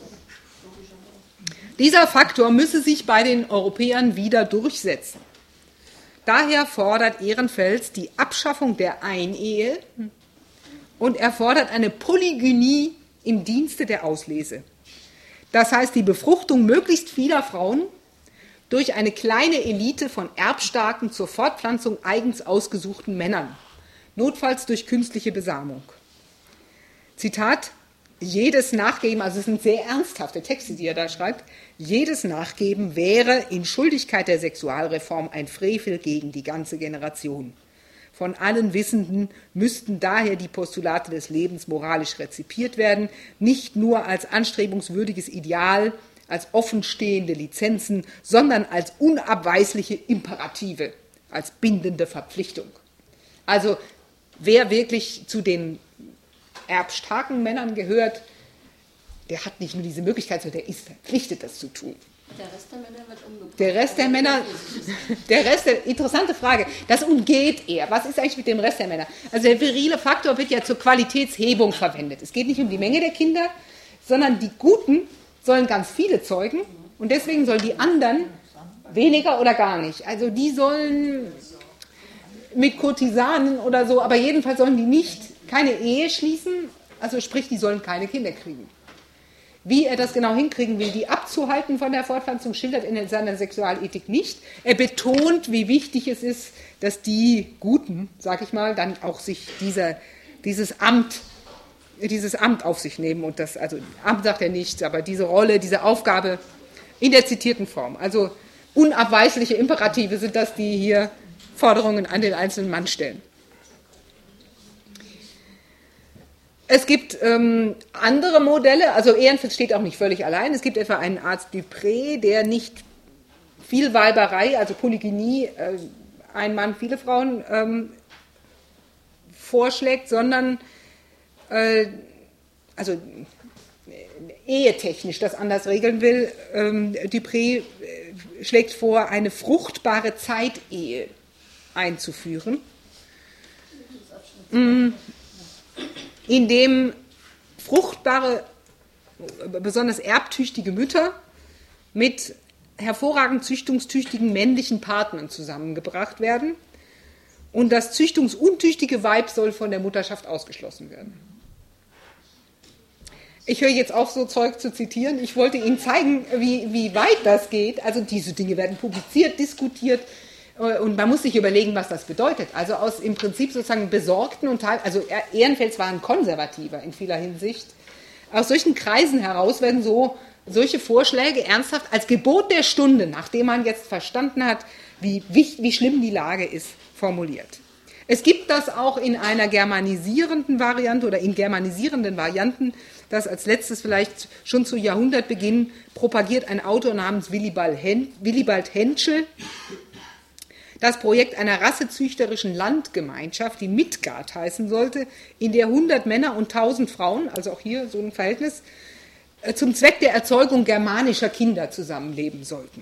Dieser Faktor müsse sich bei den Europäern wieder durchsetzen. Daher fordert Ehrenfels die Abschaffung der Einehe und er fordert eine Polygynie im Dienste der Auslese. Das heißt, die Befruchtung möglichst vieler Frauen durch eine kleine Elite von erbstarken, zur Fortpflanzung eigens ausgesuchten Männern, notfalls durch künstliche Besamung. Zitat: Jedes Nachgeben, also es sind sehr ernsthafte Texte, die er da schreibt, jedes Nachgeben wäre in Schuldigkeit der Sexualreform ein Frevel gegen die ganze Generation. Von allen Wissenden müssten daher die Postulate des Lebens moralisch rezipiert werden, nicht nur als anstrebungswürdiges Ideal, als offenstehende Lizenzen, sondern als unabweisliche Imperative, als bindende Verpflichtung. Also wer wirklich zu den erbstarken Männern gehört, der hat nicht nur diese Möglichkeit, sondern der ist verpflichtet, das zu tun. Der Rest der Männer wird umgebracht. Der Rest interessante Frage, das umgeht er. Was ist eigentlich mit dem Rest der Männer? Also der virile Faktor wird ja zur Qualitätshebung verwendet. Es geht nicht um die Menge der Kinder, sondern die Guten sollen ganz viele zeugen und deswegen sollen die anderen weniger oder gar nicht. Also die sollen mit Kurtisanen oder so, aber jedenfalls sollen die keine Ehe schließen, also sprich, die sollen keine Kinder kriegen. Wie er das genau hinkriegen will, die abzuhalten von der Fortpflanzung, schildert in seiner Sexualethik nicht. Er betont, wie wichtig es ist, dass die Guten, sag ich mal, dann auch sich dieses Amt auf sich nehmen. Und das, also Amt sagt er nicht, aber diese Rolle, diese Aufgabe in der zitierten Form. Also unabweisliche Imperative sind das, die hier Forderungen an den einzelnen Mann stellen. Es gibt andere Modelle, also Ehrenfeld steht auch nicht völlig allein. Es gibt etwa einen Arzt Dupré, der nicht Vielweiberei, also Polygynie, ein Mann, viele Frauen vorschlägt, sondern also ehetechnisch das anders regeln will. Dupré schlägt vor, eine fruchtbare Zeitehe einzuführen, in dem fruchtbare, besonders erbtüchtige Mütter mit hervorragend züchtungstüchtigen männlichen Partnern zusammengebracht werden und das züchtungsuntüchtige Weib soll von der Mutterschaft ausgeschlossen werden. Ich höre jetzt auf, so Zeug zu zitieren. Ich wollte Ihnen zeigen, wie weit das geht. Also diese Dinge werden publiziert, diskutiert. Und man muss sich überlegen, was das bedeutet. Also aus im Prinzip sozusagen besorgten und also Ehrenfels war ein Konservativer in vieler Hinsicht. Aus solchen Kreisen heraus werden solche Vorschläge ernsthaft als Gebot der Stunde, nachdem man jetzt verstanden hat, wie schlimm die Lage ist, formuliert. Es gibt das auch in einer germanisierenden Variante oder in germanisierenden Varianten, das als letztes vielleicht schon zu Jahrhundertbeginn propagiert ein Autor namens Willibald Henschel. Das Projekt einer rassezüchterischen Landgemeinschaft, die Midgard heißen sollte, in der 100 Männer und 1000 Frauen, also auch hier so ein Verhältnis, zum Zweck der Erzeugung germanischer Kinder zusammenleben sollten.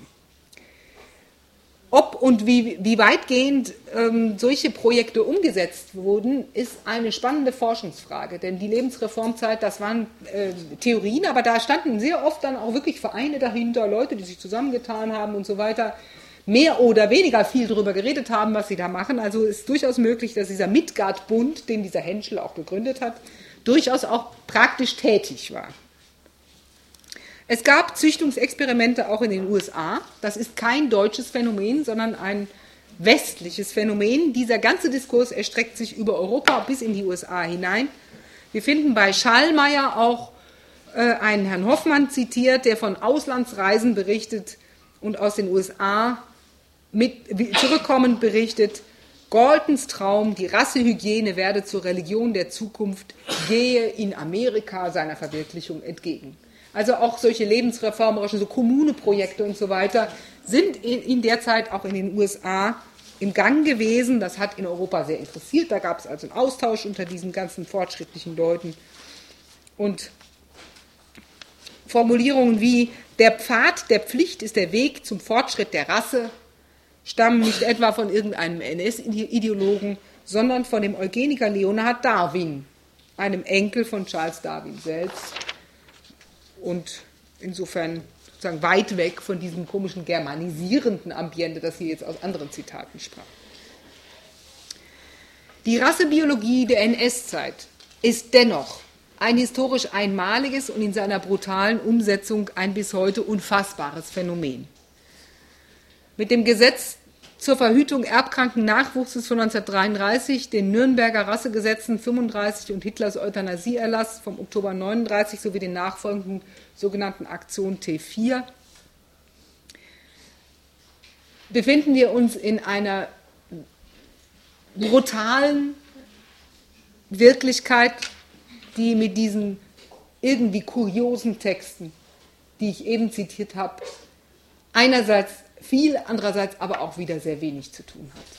Ob und wie weitgehend solche Projekte umgesetzt wurden, ist eine spannende Forschungsfrage. Denn die Lebensreformzeit, das waren Theorien, aber da standen sehr oft dann auch wirklich Vereine dahinter, Leute, die sich zusammengetan haben und so weiter, mehr oder weniger viel darüber geredet haben, was sie da machen. Also ist durchaus möglich, dass dieser Midgard-Bund, den dieser Henschel auch gegründet hat, durchaus auch praktisch tätig war. Es gab Züchtungsexperimente auch in den USA. Das ist kein deutsches Phänomen, sondern ein westliches Phänomen. Dieser ganze Diskurs erstreckt sich über Europa bis in die USA hinein. Wir finden bei Schallmeier auch einen Herrn Hoffmann zitiert, der von Auslandsreisen berichtet und aus den USA zurückkommend berichtet, Galtons Traum, die Rassehygiene werde zur Religion der Zukunft, gehe in Amerika seiner Verwirklichung entgegen. Also auch solche lebensreformerischen, so Kommuneprojekte und so weiter sind in der Zeit auch in den USA im Gang gewesen. Das hat in Europa sehr interessiert. Da gab es also einen Austausch unter diesen ganzen fortschrittlichen Leuten. Und Formulierungen wie der Pfad der Pflicht ist der Weg zum Fortschritt der Rasse stammen nicht etwa von irgendeinem NS-Ideologen, sondern von dem Eugeniker Leonard Darwin, einem Enkel von Charles Darwin selbst. Und insofern sozusagen weit weg von diesem komischen germanisierenden Ambiente, das hier jetzt aus anderen Zitaten sprach. Die Rassebiologie der NS-Zeit ist dennoch ein historisch einmaliges und in seiner brutalen Umsetzung ein bis heute unfassbares Phänomen. Mit dem Gesetz zur Verhütung erbkranken Nachwuchses von 1933, den Nürnberger Rassegesetzen 35 und Hitlers Euthanasieerlass vom Oktober 39 sowie den nachfolgenden sogenannten Aktion T4 befinden wir uns in einer brutalen Wirklichkeit, die mit diesen irgendwie kuriosen Texten, die ich eben zitiert habe, einerseits viel, andererseits aber auch wieder sehr wenig zu tun hat.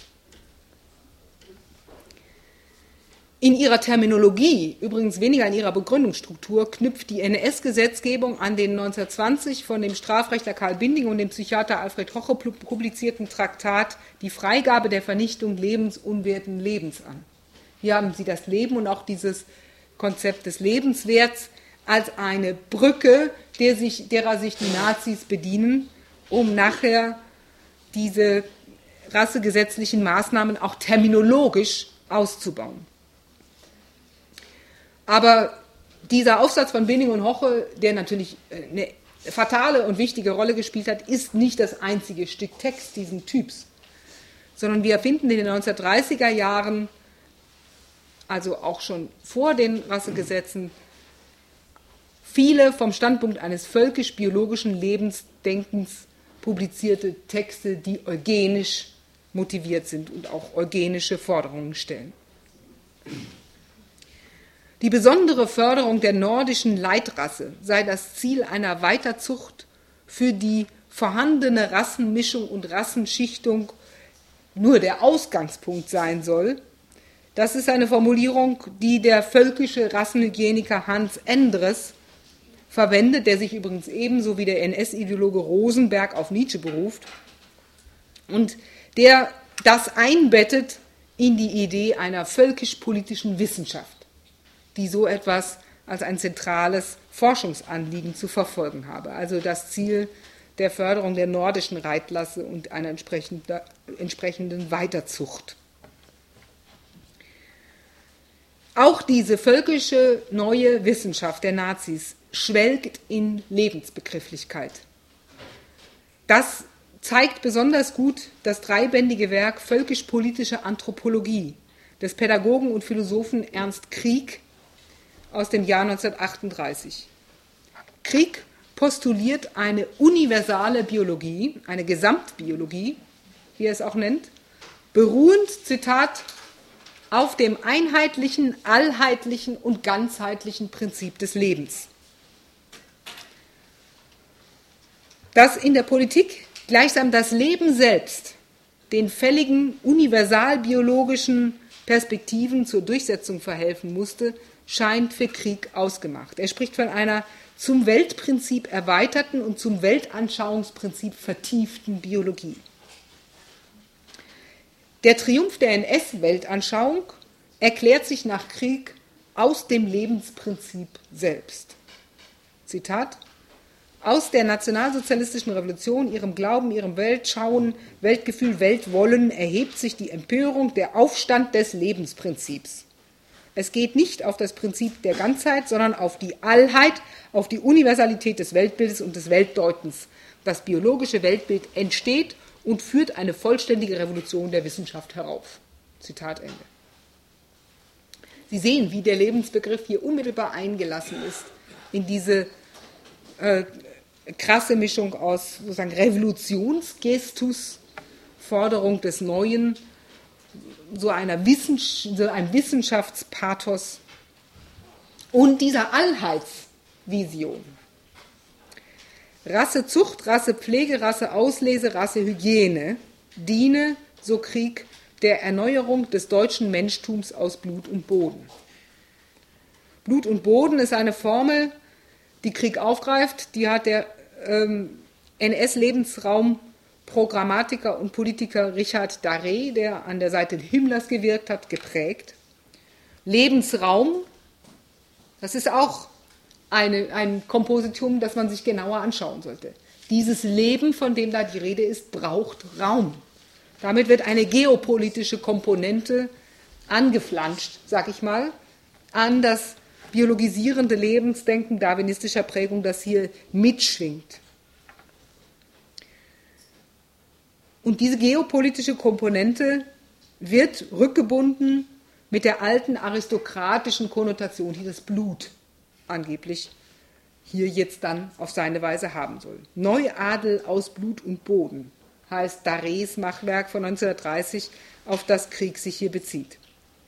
In ihrer Terminologie, übrigens weniger in ihrer Begründungsstruktur, knüpft die NS-Gesetzgebung an den 1920 von dem Strafrechtler Karl Binding und dem Psychiater Alfred Hoche publizierten Traktat Die Freigabe der Vernichtung lebensunwerten Lebens an. Hier haben Sie das Leben und auch dieses Konzept des Lebenswerts als eine Brücke, derer sich die Nazis bedienen, um nachher diese rassegesetzlichen Maßnahmen auch terminologisch auszubauen. Aber dieser Aufsatz von Binding und Hoche, der natürlich eine fatale und wichtige Rolle gespielt hat, ist nicht das einzige Stück Text diesen Typs, sondern wir finden in den 1930er Jahren, also auch schon vor den Rassegesetzen, viele vom Standpunkt eines völkisch-biologischen Lebensdenkens publizierte Texte, die eugenisch motiviert sind und auch eugenische Forderungen stellen. Die besondere Förderung der nordischen Leitrasse sei das Ziel einer Weiterzucht, für die vorhandene Rassenmischung und Rassenschichtung nur der Ausgangspunkt sein soll. Das ist eine Formulierung, die der völkische Rassenhygieniker Hans Endres verwendet, der sich übrigens ebenso wie der NS-Ideologe Rosenberg auf Nietzsche beruft und der das einbettet in die Idee einer völkisch-politischen Wissenschaft, die so etwas als ein zentrales Forschungsanliegen zu verfolgen habe. Also das Ziel der Förderung der nordischen Reitrasse und einer entsprechenden Weiterzucht. Auch diese völkische neue Wissenschaft der Nazis schwelgt in Lebensbegrifflichkeit. Das zeigt besonders gut das dreibändige Werk Völkisch-politische Anthropologie des Pädagogen und Philosophen Ernst Krieg aus dem Jahr 1938. Krieg postuliert eine universale Biologie, eine Gesamtbiologie, wie er es auch nennt, beruhend, Zitat, auf dem einheitlichen, allheitlichen und ganzheitlichen Prinzip des Lebens. Dass in der Politik gleichsam das Leben selbst den fälligen, universalbiologischen Perspektiven zur Durchsetzung verhelfen musste, scheint für Krieg ausgemacht. Er spricht von einer zum Weltprinzip erweiterten und zum Weltanschauungsprinzip vertieften Biologie. Der Triumph der NS-Weltanschauung erklärt sich nach Krieg aus dem Lebensprinzip selbst. Zitat: Aus der nationalsozialistischen Revolution, ihrem Glauben, ihrem Weltschauen, Weltgefühl, Weltwollen erhebt sich die Empörung, der Aufstand des Lebensprinzips. Es geht nicht auf das Prinzip der Ganzheit, sondern auf die Allheit, auf die Universalität des Weltbildes und des Weltdeutens. Das biologische Weltbild entsteht und führt eine vollständige Revolution der Wissenschaft herauf. Zitat Ende. Sie sehen, wie der Lebensbegriff hier unmittelbar eingelassen ist in diese krasse Mischung aus sozusagen Revolutionsgestus, Forderung des Neuen, so einem Wissenschaftspathos und dieser Allheitsvision. Rassezucht, Rassepflege, Rasseauslese, Rassehygiene diene, so Krieg, der Erneuerung des deutschen Menschtums aus Blut und Boden. Blut und Boden ist eine Formel, die Krieg aufgreift, die hat der NS-Lebensraum-Programmatiker und Politiker Richard Darré, der an der Seite Himmlers gewirkt hat, geprägt. Lebensraum, das ist auch ein Kompositum, das man sich genauer anschauen sollte. Dieses Leben, von dem da die Rede ist, braucht Raum. Damit wird eine geopolitische Komponente angeflanscht, sag ich mal, an das biologisierende Lebensdenken darwinistischer Prägung, das hier mitschwingt. Und diese geopolitische Komponente wird rückgebunden mit der alten aristokratischen Konnotation, die das Blut angeblich hier jetzt dann auf seine Weise haben soll. Neuadel aus Blut und Boden heißt Darrés Machwerk von 1930 auf das Krieg sich hier bezieht.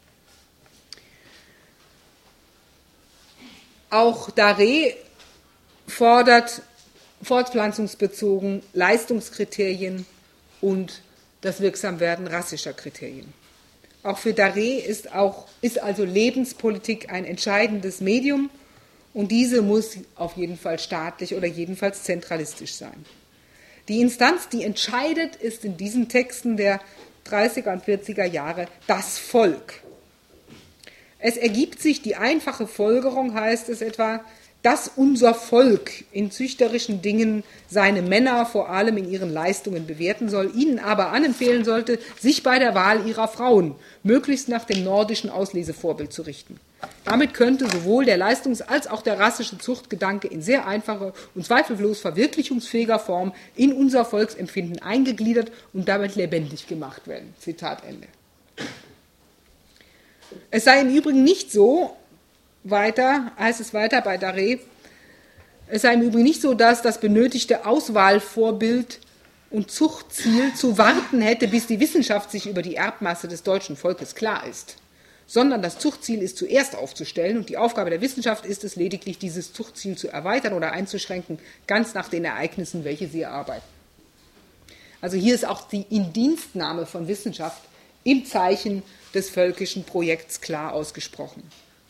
Auch Daré fordert fortpflanzungsbezogen Leistungskriterien und das Wirksamwerden rassischer Kriterien. Auch für Daré ist also Lebenspolitik ein entscheidendes Medium und diese muss auf jeden Fall staatlich oder jedenfalls zentralistisch sein. Die Instanz, die entscheidet, ist in diesen Texten der 30er und 40er Jahre das Volk. Es ergibt sich die einfache Folgerung, heißt es etwa, dass unser Volk in züchterischen Dingen seine Männer vor allem in ihren Leistungen bewerten soll, ihnen aber anempfehlen sollte, sich bei der Wahl ihrer Frauen möglichst nach dem nordischen Auslesevorbild zu richten. Damit könnte sowohl der Leistungs- als auch der rassische Zuchtgedanke in sehr einfache und zweifellos verwirklichungsfähiger Form in unser Volksempfinden eingegliedert und damit lebendig gemacht werden. Zitat Ende. Es sei im Übrigen nicht so, heißt es weiter bei Daré, es sei im Übrigen nicht so, dass das benötigte Auswahlvorbild und Zuchtziel zu warten hätte, bis die Wissenschaft sich über die Erbmasse des deutschen Volkes klar ist, sondern das Zuchtziel ist zuerst aufzustellen und die Aufgabe der Wissenschaft ist es lediglich, dieses Zuchtziel zu erweitern oder einzuschränken, ganz nach den Ereignissen, welche sie erarbeiten. Also hier ist auch die Indienstnahme von Wissenschaft im Zeichen des völkischen Projekts klar ausgesprochen.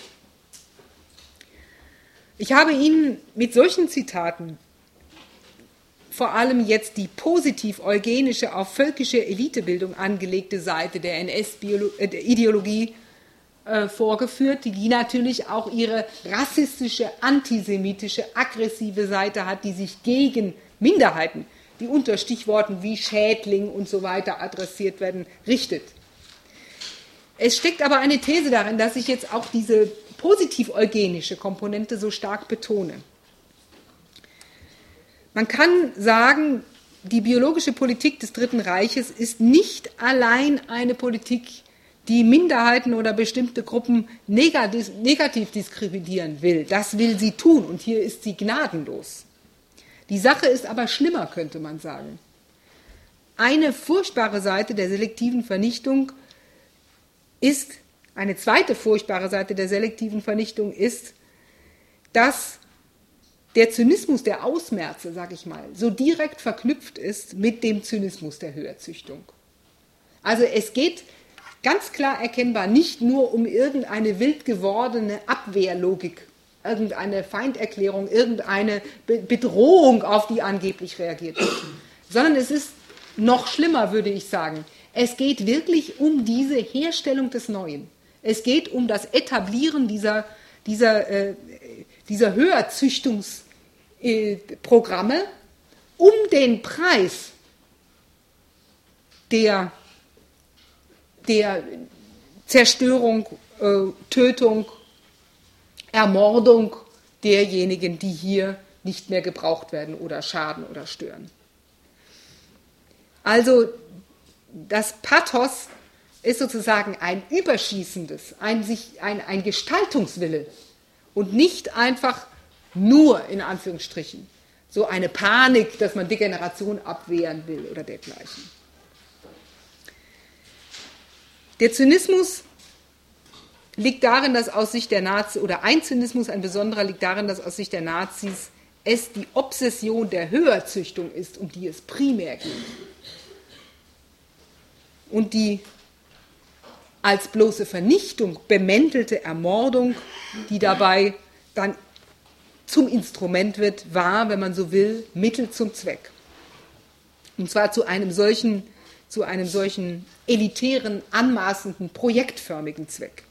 Ich habe Ihnen mit solchen Zitaten vor allem jetzt die positiv-eugenische, auf völkische Elitebildung angelegte Seite der NS-Ideologie vorgeführt, die natürlich auch ihre rassistische, antisemitische, aggressive Seite hat, die sich gegen Minderheiten, die unter Stichworten wie Schädling und so weiter adressiert werden, richtet. Es steckt aber eine These darin, dass ich jetzt auch diese positiv-eugenische Komponente so stark betone. Man kann sagen, die biologische Politik des Dritten Reiches ist nicht allein eine Politik, die Minderheiten oder bestimmte Gruppen negativ diskriminieren will. Das will sie tun und hier ist sie gnadenlos. Die Sache ist aber schlimmer, könnte man sagen. Eine furchtbare Seite der selektiven Vernichtung ist, eine zweite furchtbare Seite der selektiven Vernichtung ist, dass der Zynismus der Ausmerze, sage ich mal, so direkt verknüpft ist mit dem Zynismus der Höherzüchtung. Also es geht ganz klar erkennbar nicht nur um irgendeine wild gewordene Abwehrlogik, irgendeine Feinderklärung, irgendeine Bedrohung, auf die angeblich reagiert wird, sondern es ist noch schlimmer, würde ich sagen. Es geht wirklich um diese Herstellung des Neuen. Es geht um das Etablieren dieser Höherzüchtungsprogramme um den Preis der Zerstörung, Tötung, Ermordung derjenigen, die hier nicht mehr gebraucht werden oder schaden oder stören. Also das Pathos ist sozusagen ein überschießendes, ein Gestaltungswille und nicht einfach nur, in Anführungsstrichen, so eine Panik, dass man Degeneration abwehren will oder dergleichen. Der Zynismus liegt darin, dass aus Sicht der Nazis, oder ein Zynismus, ein besonderer, liegt darin, dass aus Sicht der Nazis es die Obsession der Höherzüchtung ist, um die es primär geht. Und die als bloße Vernichtung bemäntelte Ermordung, die dabei dann zum Instrument wird, war, wenn man so will, Mittel zum Zweck. Und zwar zu einem solchen elitären, anmaßenden, projektförmigen Zweck.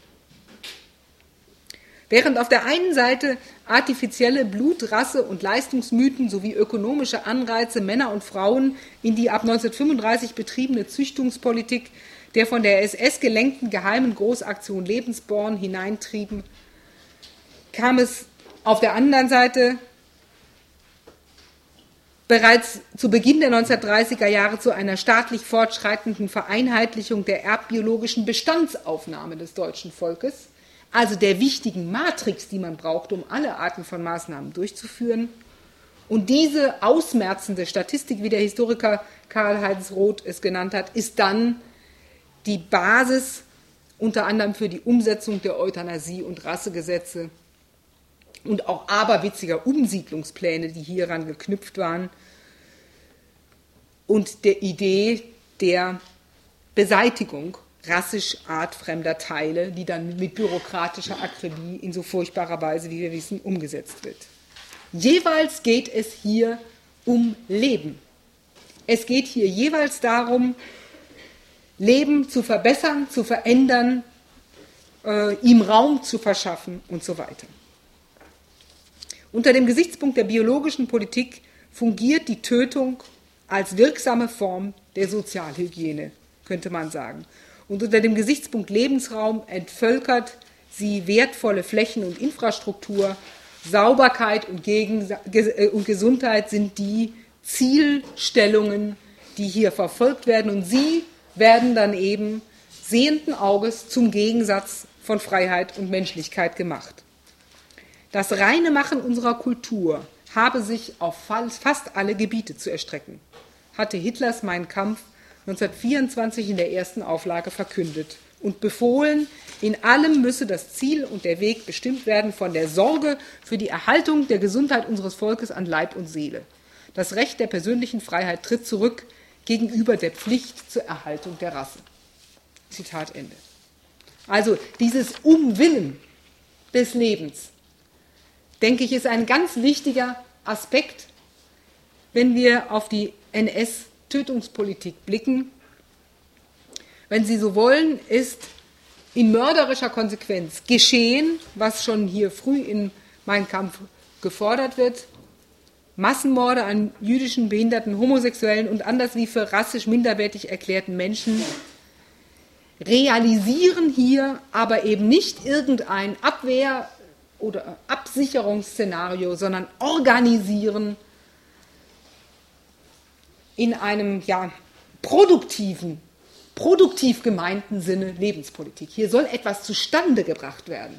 Während auf der einen Seite artifizielle Blut-, Rasse- und Leistungsmythen sowie ökonomische Anreize Männer und Frauen in die ab 1935 betriebene Züchtungspolitik der von der SS gelenkten geheimen Großaktion Lebensborn hineintrieben, kam es auf der anderen Seite bereits zu Beginn der 1930er Jahre zu einer staatlich fortschreitenden Vereinheitlichung der erbbiologischen Bestandsaufnahme des deutschen Volkes, also der wichtigen Matrix, die man braucht, um alle Arten von Maßnahmen durchzuführen. Und diese ausmerzende Statistik, wie der Historiker Karl-Heinz Roth es genannt hat, ist dann die Basis unter anderem für die Umsetzung der Euthanasie- und Rassegesetze und auch aberwitziger Umsiedlungspläne, die hieran geknüpft waren, und der Idee der Beseitigung rassisch artfremder Teile, die dann mit bürokratischer Akribie in so furchtbarer Weise, wie wir wissen, umgesetzt wird. Jeweils geht es hier um Leben. Es geht hier jeweils darum, Leben zu verbessern, zu verändern, ihm Raum zu verschaffen und so weiter. Unter dem Gesichtspunkt der biologischen Politik fungiert die Tötung als wirksame Form der Sozialhygiene, könnte man sagen. Und unter dem Gesichtspunkt Lebensraum entvölkert sie wertvolle Flächen und Infrastruktur. Sauberkeit und Gesundheit sind die Zielstellungen, die hier verfolgt werden. Und sie werden dann eben sehenden Auges zum Gegensatz von Freiheit und Menschlichkeit gemacht. Das reine Machen unserer Kultur habe sich auf fast alle Gebiete zu erstrecken, hatte Hitlers Mein Kampf 1924 in der ersten Auflage verkündet und befohlen, in allem müsse das Ziel und der Weg bestimmt werden von der Sorge für die Erhaltung der Gesundheit unseres Volkes an Leib und Seele. Das Recht der persönlichen Freiheit tritt zurück gegenüber der Pflicht zur Erhaltung der Rasse. Zitat Ende. Also dieses Umwillen des Lebens, denke ich, ist ein ganz wichtiger Aspekt, wenn wir auf die NS-Tötungspolitik blicken. Wenn Sie so wollen, ist in mörderischer Konsequenz geschehen, was schon hier früh in Mein Kampf gefordert wird. Massenmorde an jüdischen, behinderten, Homosexuellen und anders wie für rassisch minderwertig erklärten Menschen realisieren hier aber eben nicht irgendein Abwehr- oder Absicherungsszenario, sondern organisieren in einem produktiv gemeinten Sinne Lebenspolitik. Hier soll etwas zustande gebracht werden.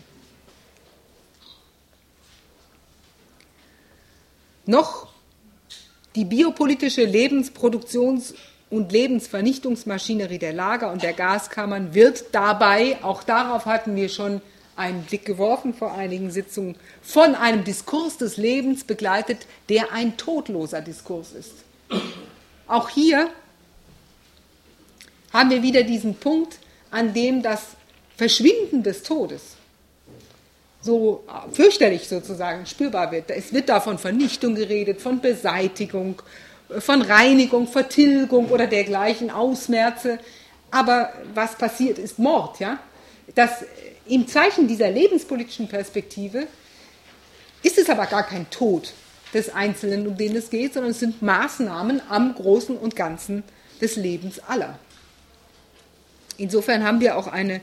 Noch die biopolitische Lebensproduktions- und Lebensvernichtungsmaschinerie der Lager und der Gaskammern wird dabei, auch darauf hatten wir schon einen Blick geworfen vor einigen Sitzungen, von einem Diskurs des Lebens begleitet, der ein todloser Diskurs ist. Auch hier haben wir wieder diesen Punkt, an dem das Verschwinden des Todes so fürchterlich sozusagen spürbar wird. Es wird da von Vernichtung geredet, von Beseitigung, von Reinigung, Vertilgung oder dergleichen Ausmerze. Aber was passiert, ist Mord. Ja? Das, im Zeichen dieser lebenspolitischen Perspektive ist es aber gar kein Tod des Einzelnen, um den es geht, sondern es sind Maßnahmen am Großen und Ganzen des Lebens aller. Insofern haben wir auch eine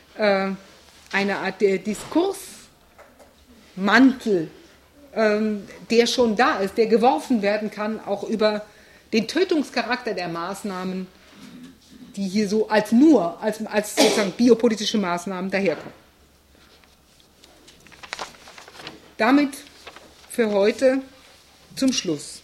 Art der Diskursmantel, der schon da ist, der geworfen werden kann, auch über den Tötungscharakter der Maßnahmen, die hier so als sozusagen biopolitische Maßnahmen daherkommen. Damit für heute zum Schluss.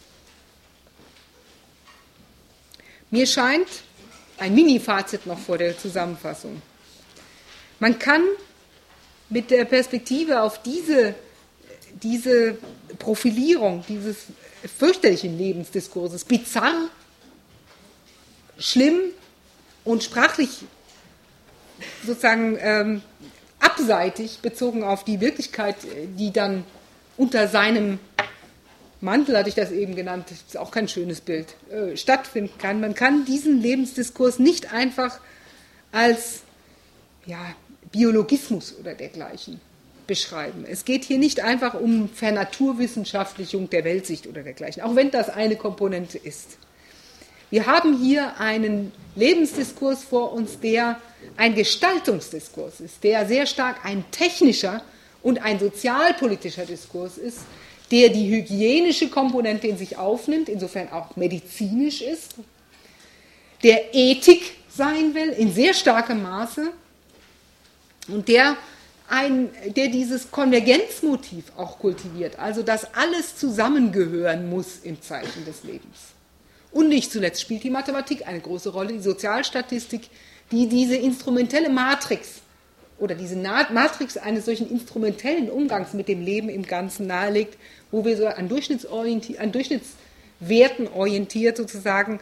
Mir scheint, ein Mini-Fazit noch vor der Zusammenfassung, man kann mit der Perspektive auf diese Profilierung dieses fürchterlichen Lebensdiskurses, bizarr, schlimm und sprachlich sozusagen abseitig bezogen auf die Wirklichkeit, die dann unter seinem Mantel, hatte ich das eben genannt, ist auch kein schönes Bild, stattfinden kann. Man kann diesen Lebensdiskurs nicht einfach als Biologismus oder dergleichen beschreiben. Es geht hier nicht einfach um Vernaturwissenschaftlichung der Weltsicht oder dergleichen, auch wenn das eine Komponente ist. Wir haben hier einen Lebensdiskurs vor uns, der ein Gestaltungsdiskurs ist, der sehr stark ein technischer und ein sozialpolitischer Diskurs ist, der die hygienische Komponente in sich aufnimmt, insofern auch medizinisch ist, der Ethik sein will, in sehr starkem Maße, und der dieses Konvergenzmotiv auch kultiviert, also dass alles zusammengehören muss im Zeichen des Lebens. Und nicht zuletzt spielt die Mathematik eine große Rolle, die Sozialstatistik, die diese instrumentelle Matrix oder diese Matrix eines solchen instrumentellen Umgangs mit dem Leben im Ganzen nahelegt, wo wir so an Durchschnittswerten orientiert sozusagen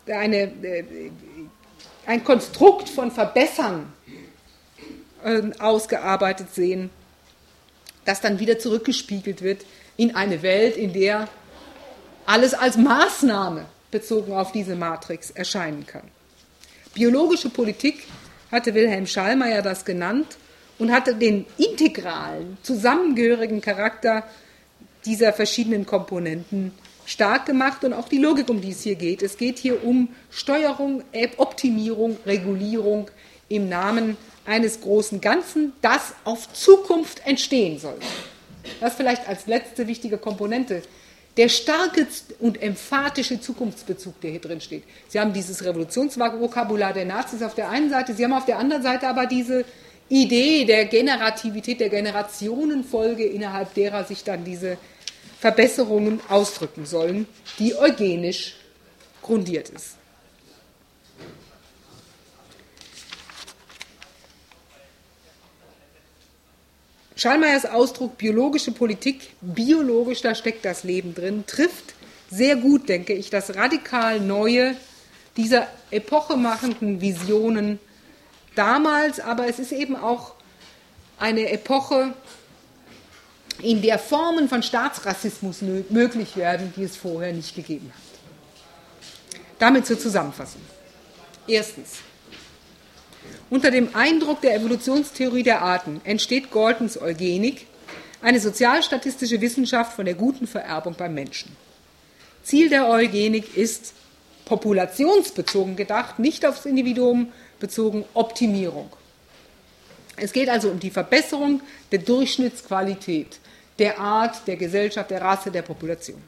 ein Konstrukt von Verbessern ausgearbeitet sehen, das dann wieder zurückgespiegelt wird in eine Welt, in der alles als Maßnahme bezogen auf diese Matrix erscheinen kann. Biologische Politik hatte Wilhelm Schallmayer das genannt und hatte den integralen, zusammengehörigen Charakter dieser verschiedenen Komponenten stark gemacht und auch die Logik, um die es hier geht. Es geht hier um Steuerung, Optimierung, Regulierung im Namen eines großen Ganzen, das auf Zukunft entstehen soll. Das vielleicht als letzte wichtige Komponente. Der starke und emphatische Zukunftsbezug, der hier drin steht. Sie haben dieses Revolutionsvokabular der Nazis auf der einen Seite, Sie haben auf der anderen Seite aber diese Idee der Generativität, der Generationenfolge, innerhalb derer sich dann diese Verbesserungen ausdrücken sollen, die eugenisch grundiert ist. Schallmeyers Ausdruck biologische Politik, biologisch, da steckt das Leben drin, trifft sehr gut, denke ich, das radikal Neue dieser epochemachenden Visionen damals, aber es ist eben auch eine Epoche, in der Formen von Staatsrassismus möglich werden, die es vorher nicht gegeben hat. Damit zur Zusammenfassung. Erstens. Unter dem Eindruck der Evolutionstheorie der Arten entsteht Galtons Eugenik, eine sozialstatistische Wissenschaft von der guten Vererbung beim Menschen. Ziel der Eugenik ist, populationsbezogen gedacht, nicht aufs Individuum bezogen, Optimierung. Es geht also um die Verbesserung der Durchschnittsqualität der Art, der Gesellschaft, der Rasse, der Population.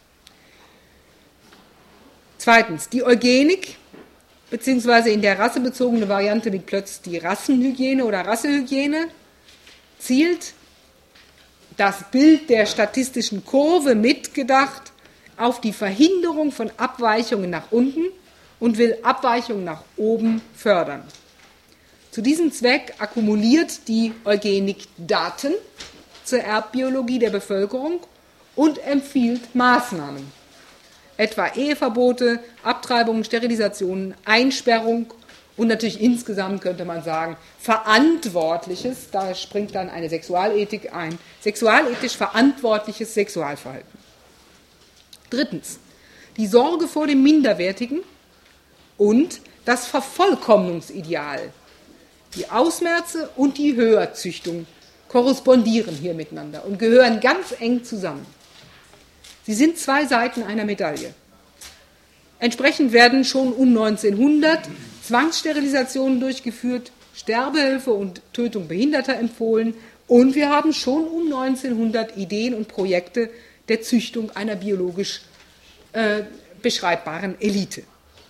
Zweitens, die Eugenik, beziehungsweise in der rassebezogenen Variante mit Plötz die Rassenhygiene oder Rassehygiene, zielt das Bild der statistischen Kurve mitgedacht auf die Verhinderung von Abweichungen nach unten und will Abweichungen nach oben fördern. Zu diesem Zweck akkumuliert die Eugenik Daten zur Erbbiologie der Bevölkerung und empfiehlt Maßnahmen. Etwa Eheverbote, Abtreibungen, Sterilisationen, Einsperrung und natürlich insgesamt könnte man sagen, verantwortliches, da springt dann eine Sexualethik ein, sexualethisch verantwortliches Sexualverhalten. Drittens, die Sorge vor dem Minderwertigen und das Vervollkommnungsideal. Die Ausmerze und die Höherzüchtung korrespondieren hier miteinander und gehören ganz eng zusammen. Sie sind zwei Seiten einer Medaille. Entsprechend werden schon um 1900 Zwangssterilisationen durchgeführt, Sterbehilfe und Tötung Behinderter empfohlen und wir haben schon um 1900 Ideen und Projekte der Züchtung einer biologisch beschreibbaren Elite.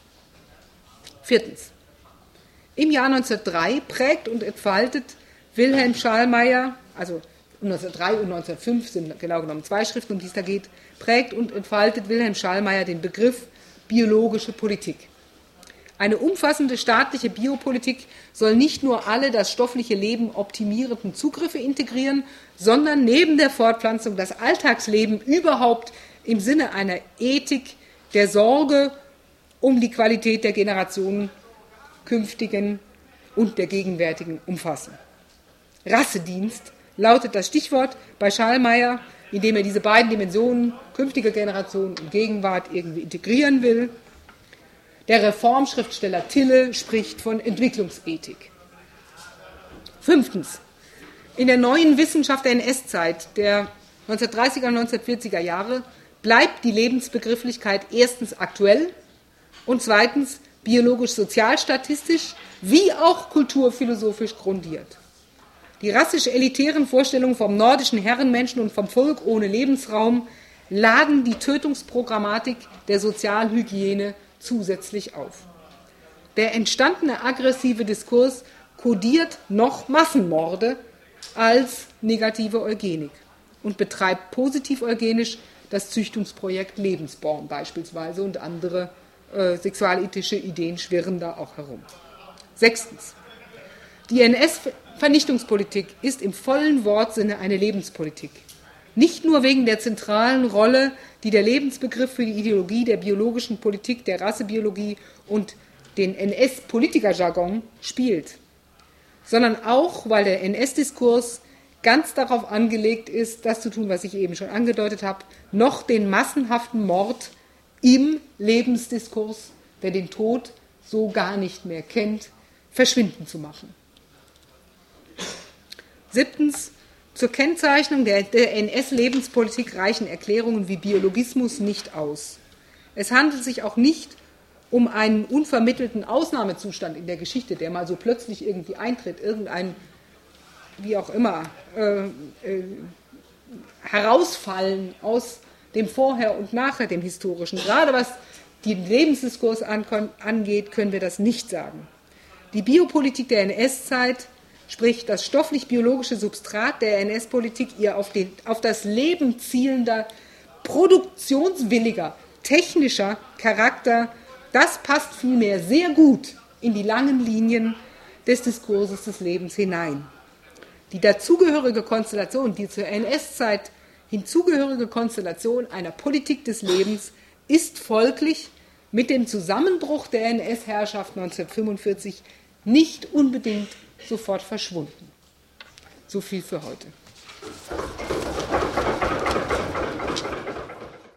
Viertens. Im Jahr 1903 prägt und entfaltet Wilhelm Schallmayer, also 1903 und 1905 sind genau genommen zwei Schriften, um die es da geht, prägt und entfaltet Wilhelm Schallmayer den Begriff biologische Politik. Eine umfassende staatliche Biopolitik soll nicht nur alle das stoffliche Leben optimierenden Zugriffe integrieren, sondern neben der Fortpflanzung das Alltagsleben überhaupt im Sinne einer Ethik der Sorge um die Qualität der Generationen künftigen und der gegenwärtigen umfassen. Rassedienst lautet das Stichwort bei Schallmayer, indem er diese beiden Dimensionen, künftige Generation und Gegenwart, irgendwie integrieren will. Der Reformschriftsteller Tille spricht von Entwicklungsethik. Fünftens. In der neuen Wissenschaft der NS-Zeit der 1930er und 1940er Jahre bleibt die Lebensbegrifflichkeit erstens aktuell und zweitens biologisch-sozialstatistisch wie auch kulturphilosophisch grundiert. Die rassisch-elitären Vorstellungen vom nordischen Herrenmenschen und vom Volk ohne Lebensraum laden die Tötungsprogrammatik der Sozialhygiene zusätzlich auf. Der entstandene aggressive Diskurs kodiert noch Massenmorde als negative Eugenik und betreibt positiv eugenisch das Züchtungsprojekt Lebensborn beispielsweise und andere sexualethische Ideen schwirren da auch herum. 6. Die NS-Vernichtungspolitik ist im vollen Wortsinne eine Lebenspolitik. Nicht nur wegen der zentralen Rolle, die der Lebensbegriff für die Ideologie der biologischen Politik, der Rassebiologie und den NS-Politikerjargon spielt, sondern auch, weil der NS-Diskurs ganz darauf angelegt ist, das zu tun, was ich eben schon angedeutet habe, noch den massenhaften Mord im Lebensdiskurs, der den Tod so gar nicht mehr kennt, verschwinden zu machen. 7. Zur Kennzeichnung der NS-Lebenspolitik reichen Erklärungen wie Biologismus nicht aus. Es handelt sich auch nicht um einen unvermittelten Ausnahmezustand in der Geschichte, der mal so plötzlich irgendwie eintritt, irgendein, wie auch immer, Herausfallen aus dem Vorher und Nachher, dem Historischen. Gerade was den Lebensdiskurs angeht, können wir das nicht sagen. Die Biopolitik der NS-Zeit, sprich das stofflich-biologische Substrat der NS-Politik, ihr auf das Leben zielender, produktionswilliger, technischer Charakter, das passt vielmehr sehr gut in die langen Linien des Diskurses des Lebens hinein. Die dazugehörige Konstellation, die zur NS-Zeit hinzugehörige Konstellation einer Politik des Lebens ist folglich mit dem Zusammenbruch der NS-Herrschaft 1945 nicht unbedingt sofort verschwunden. So viel für heute.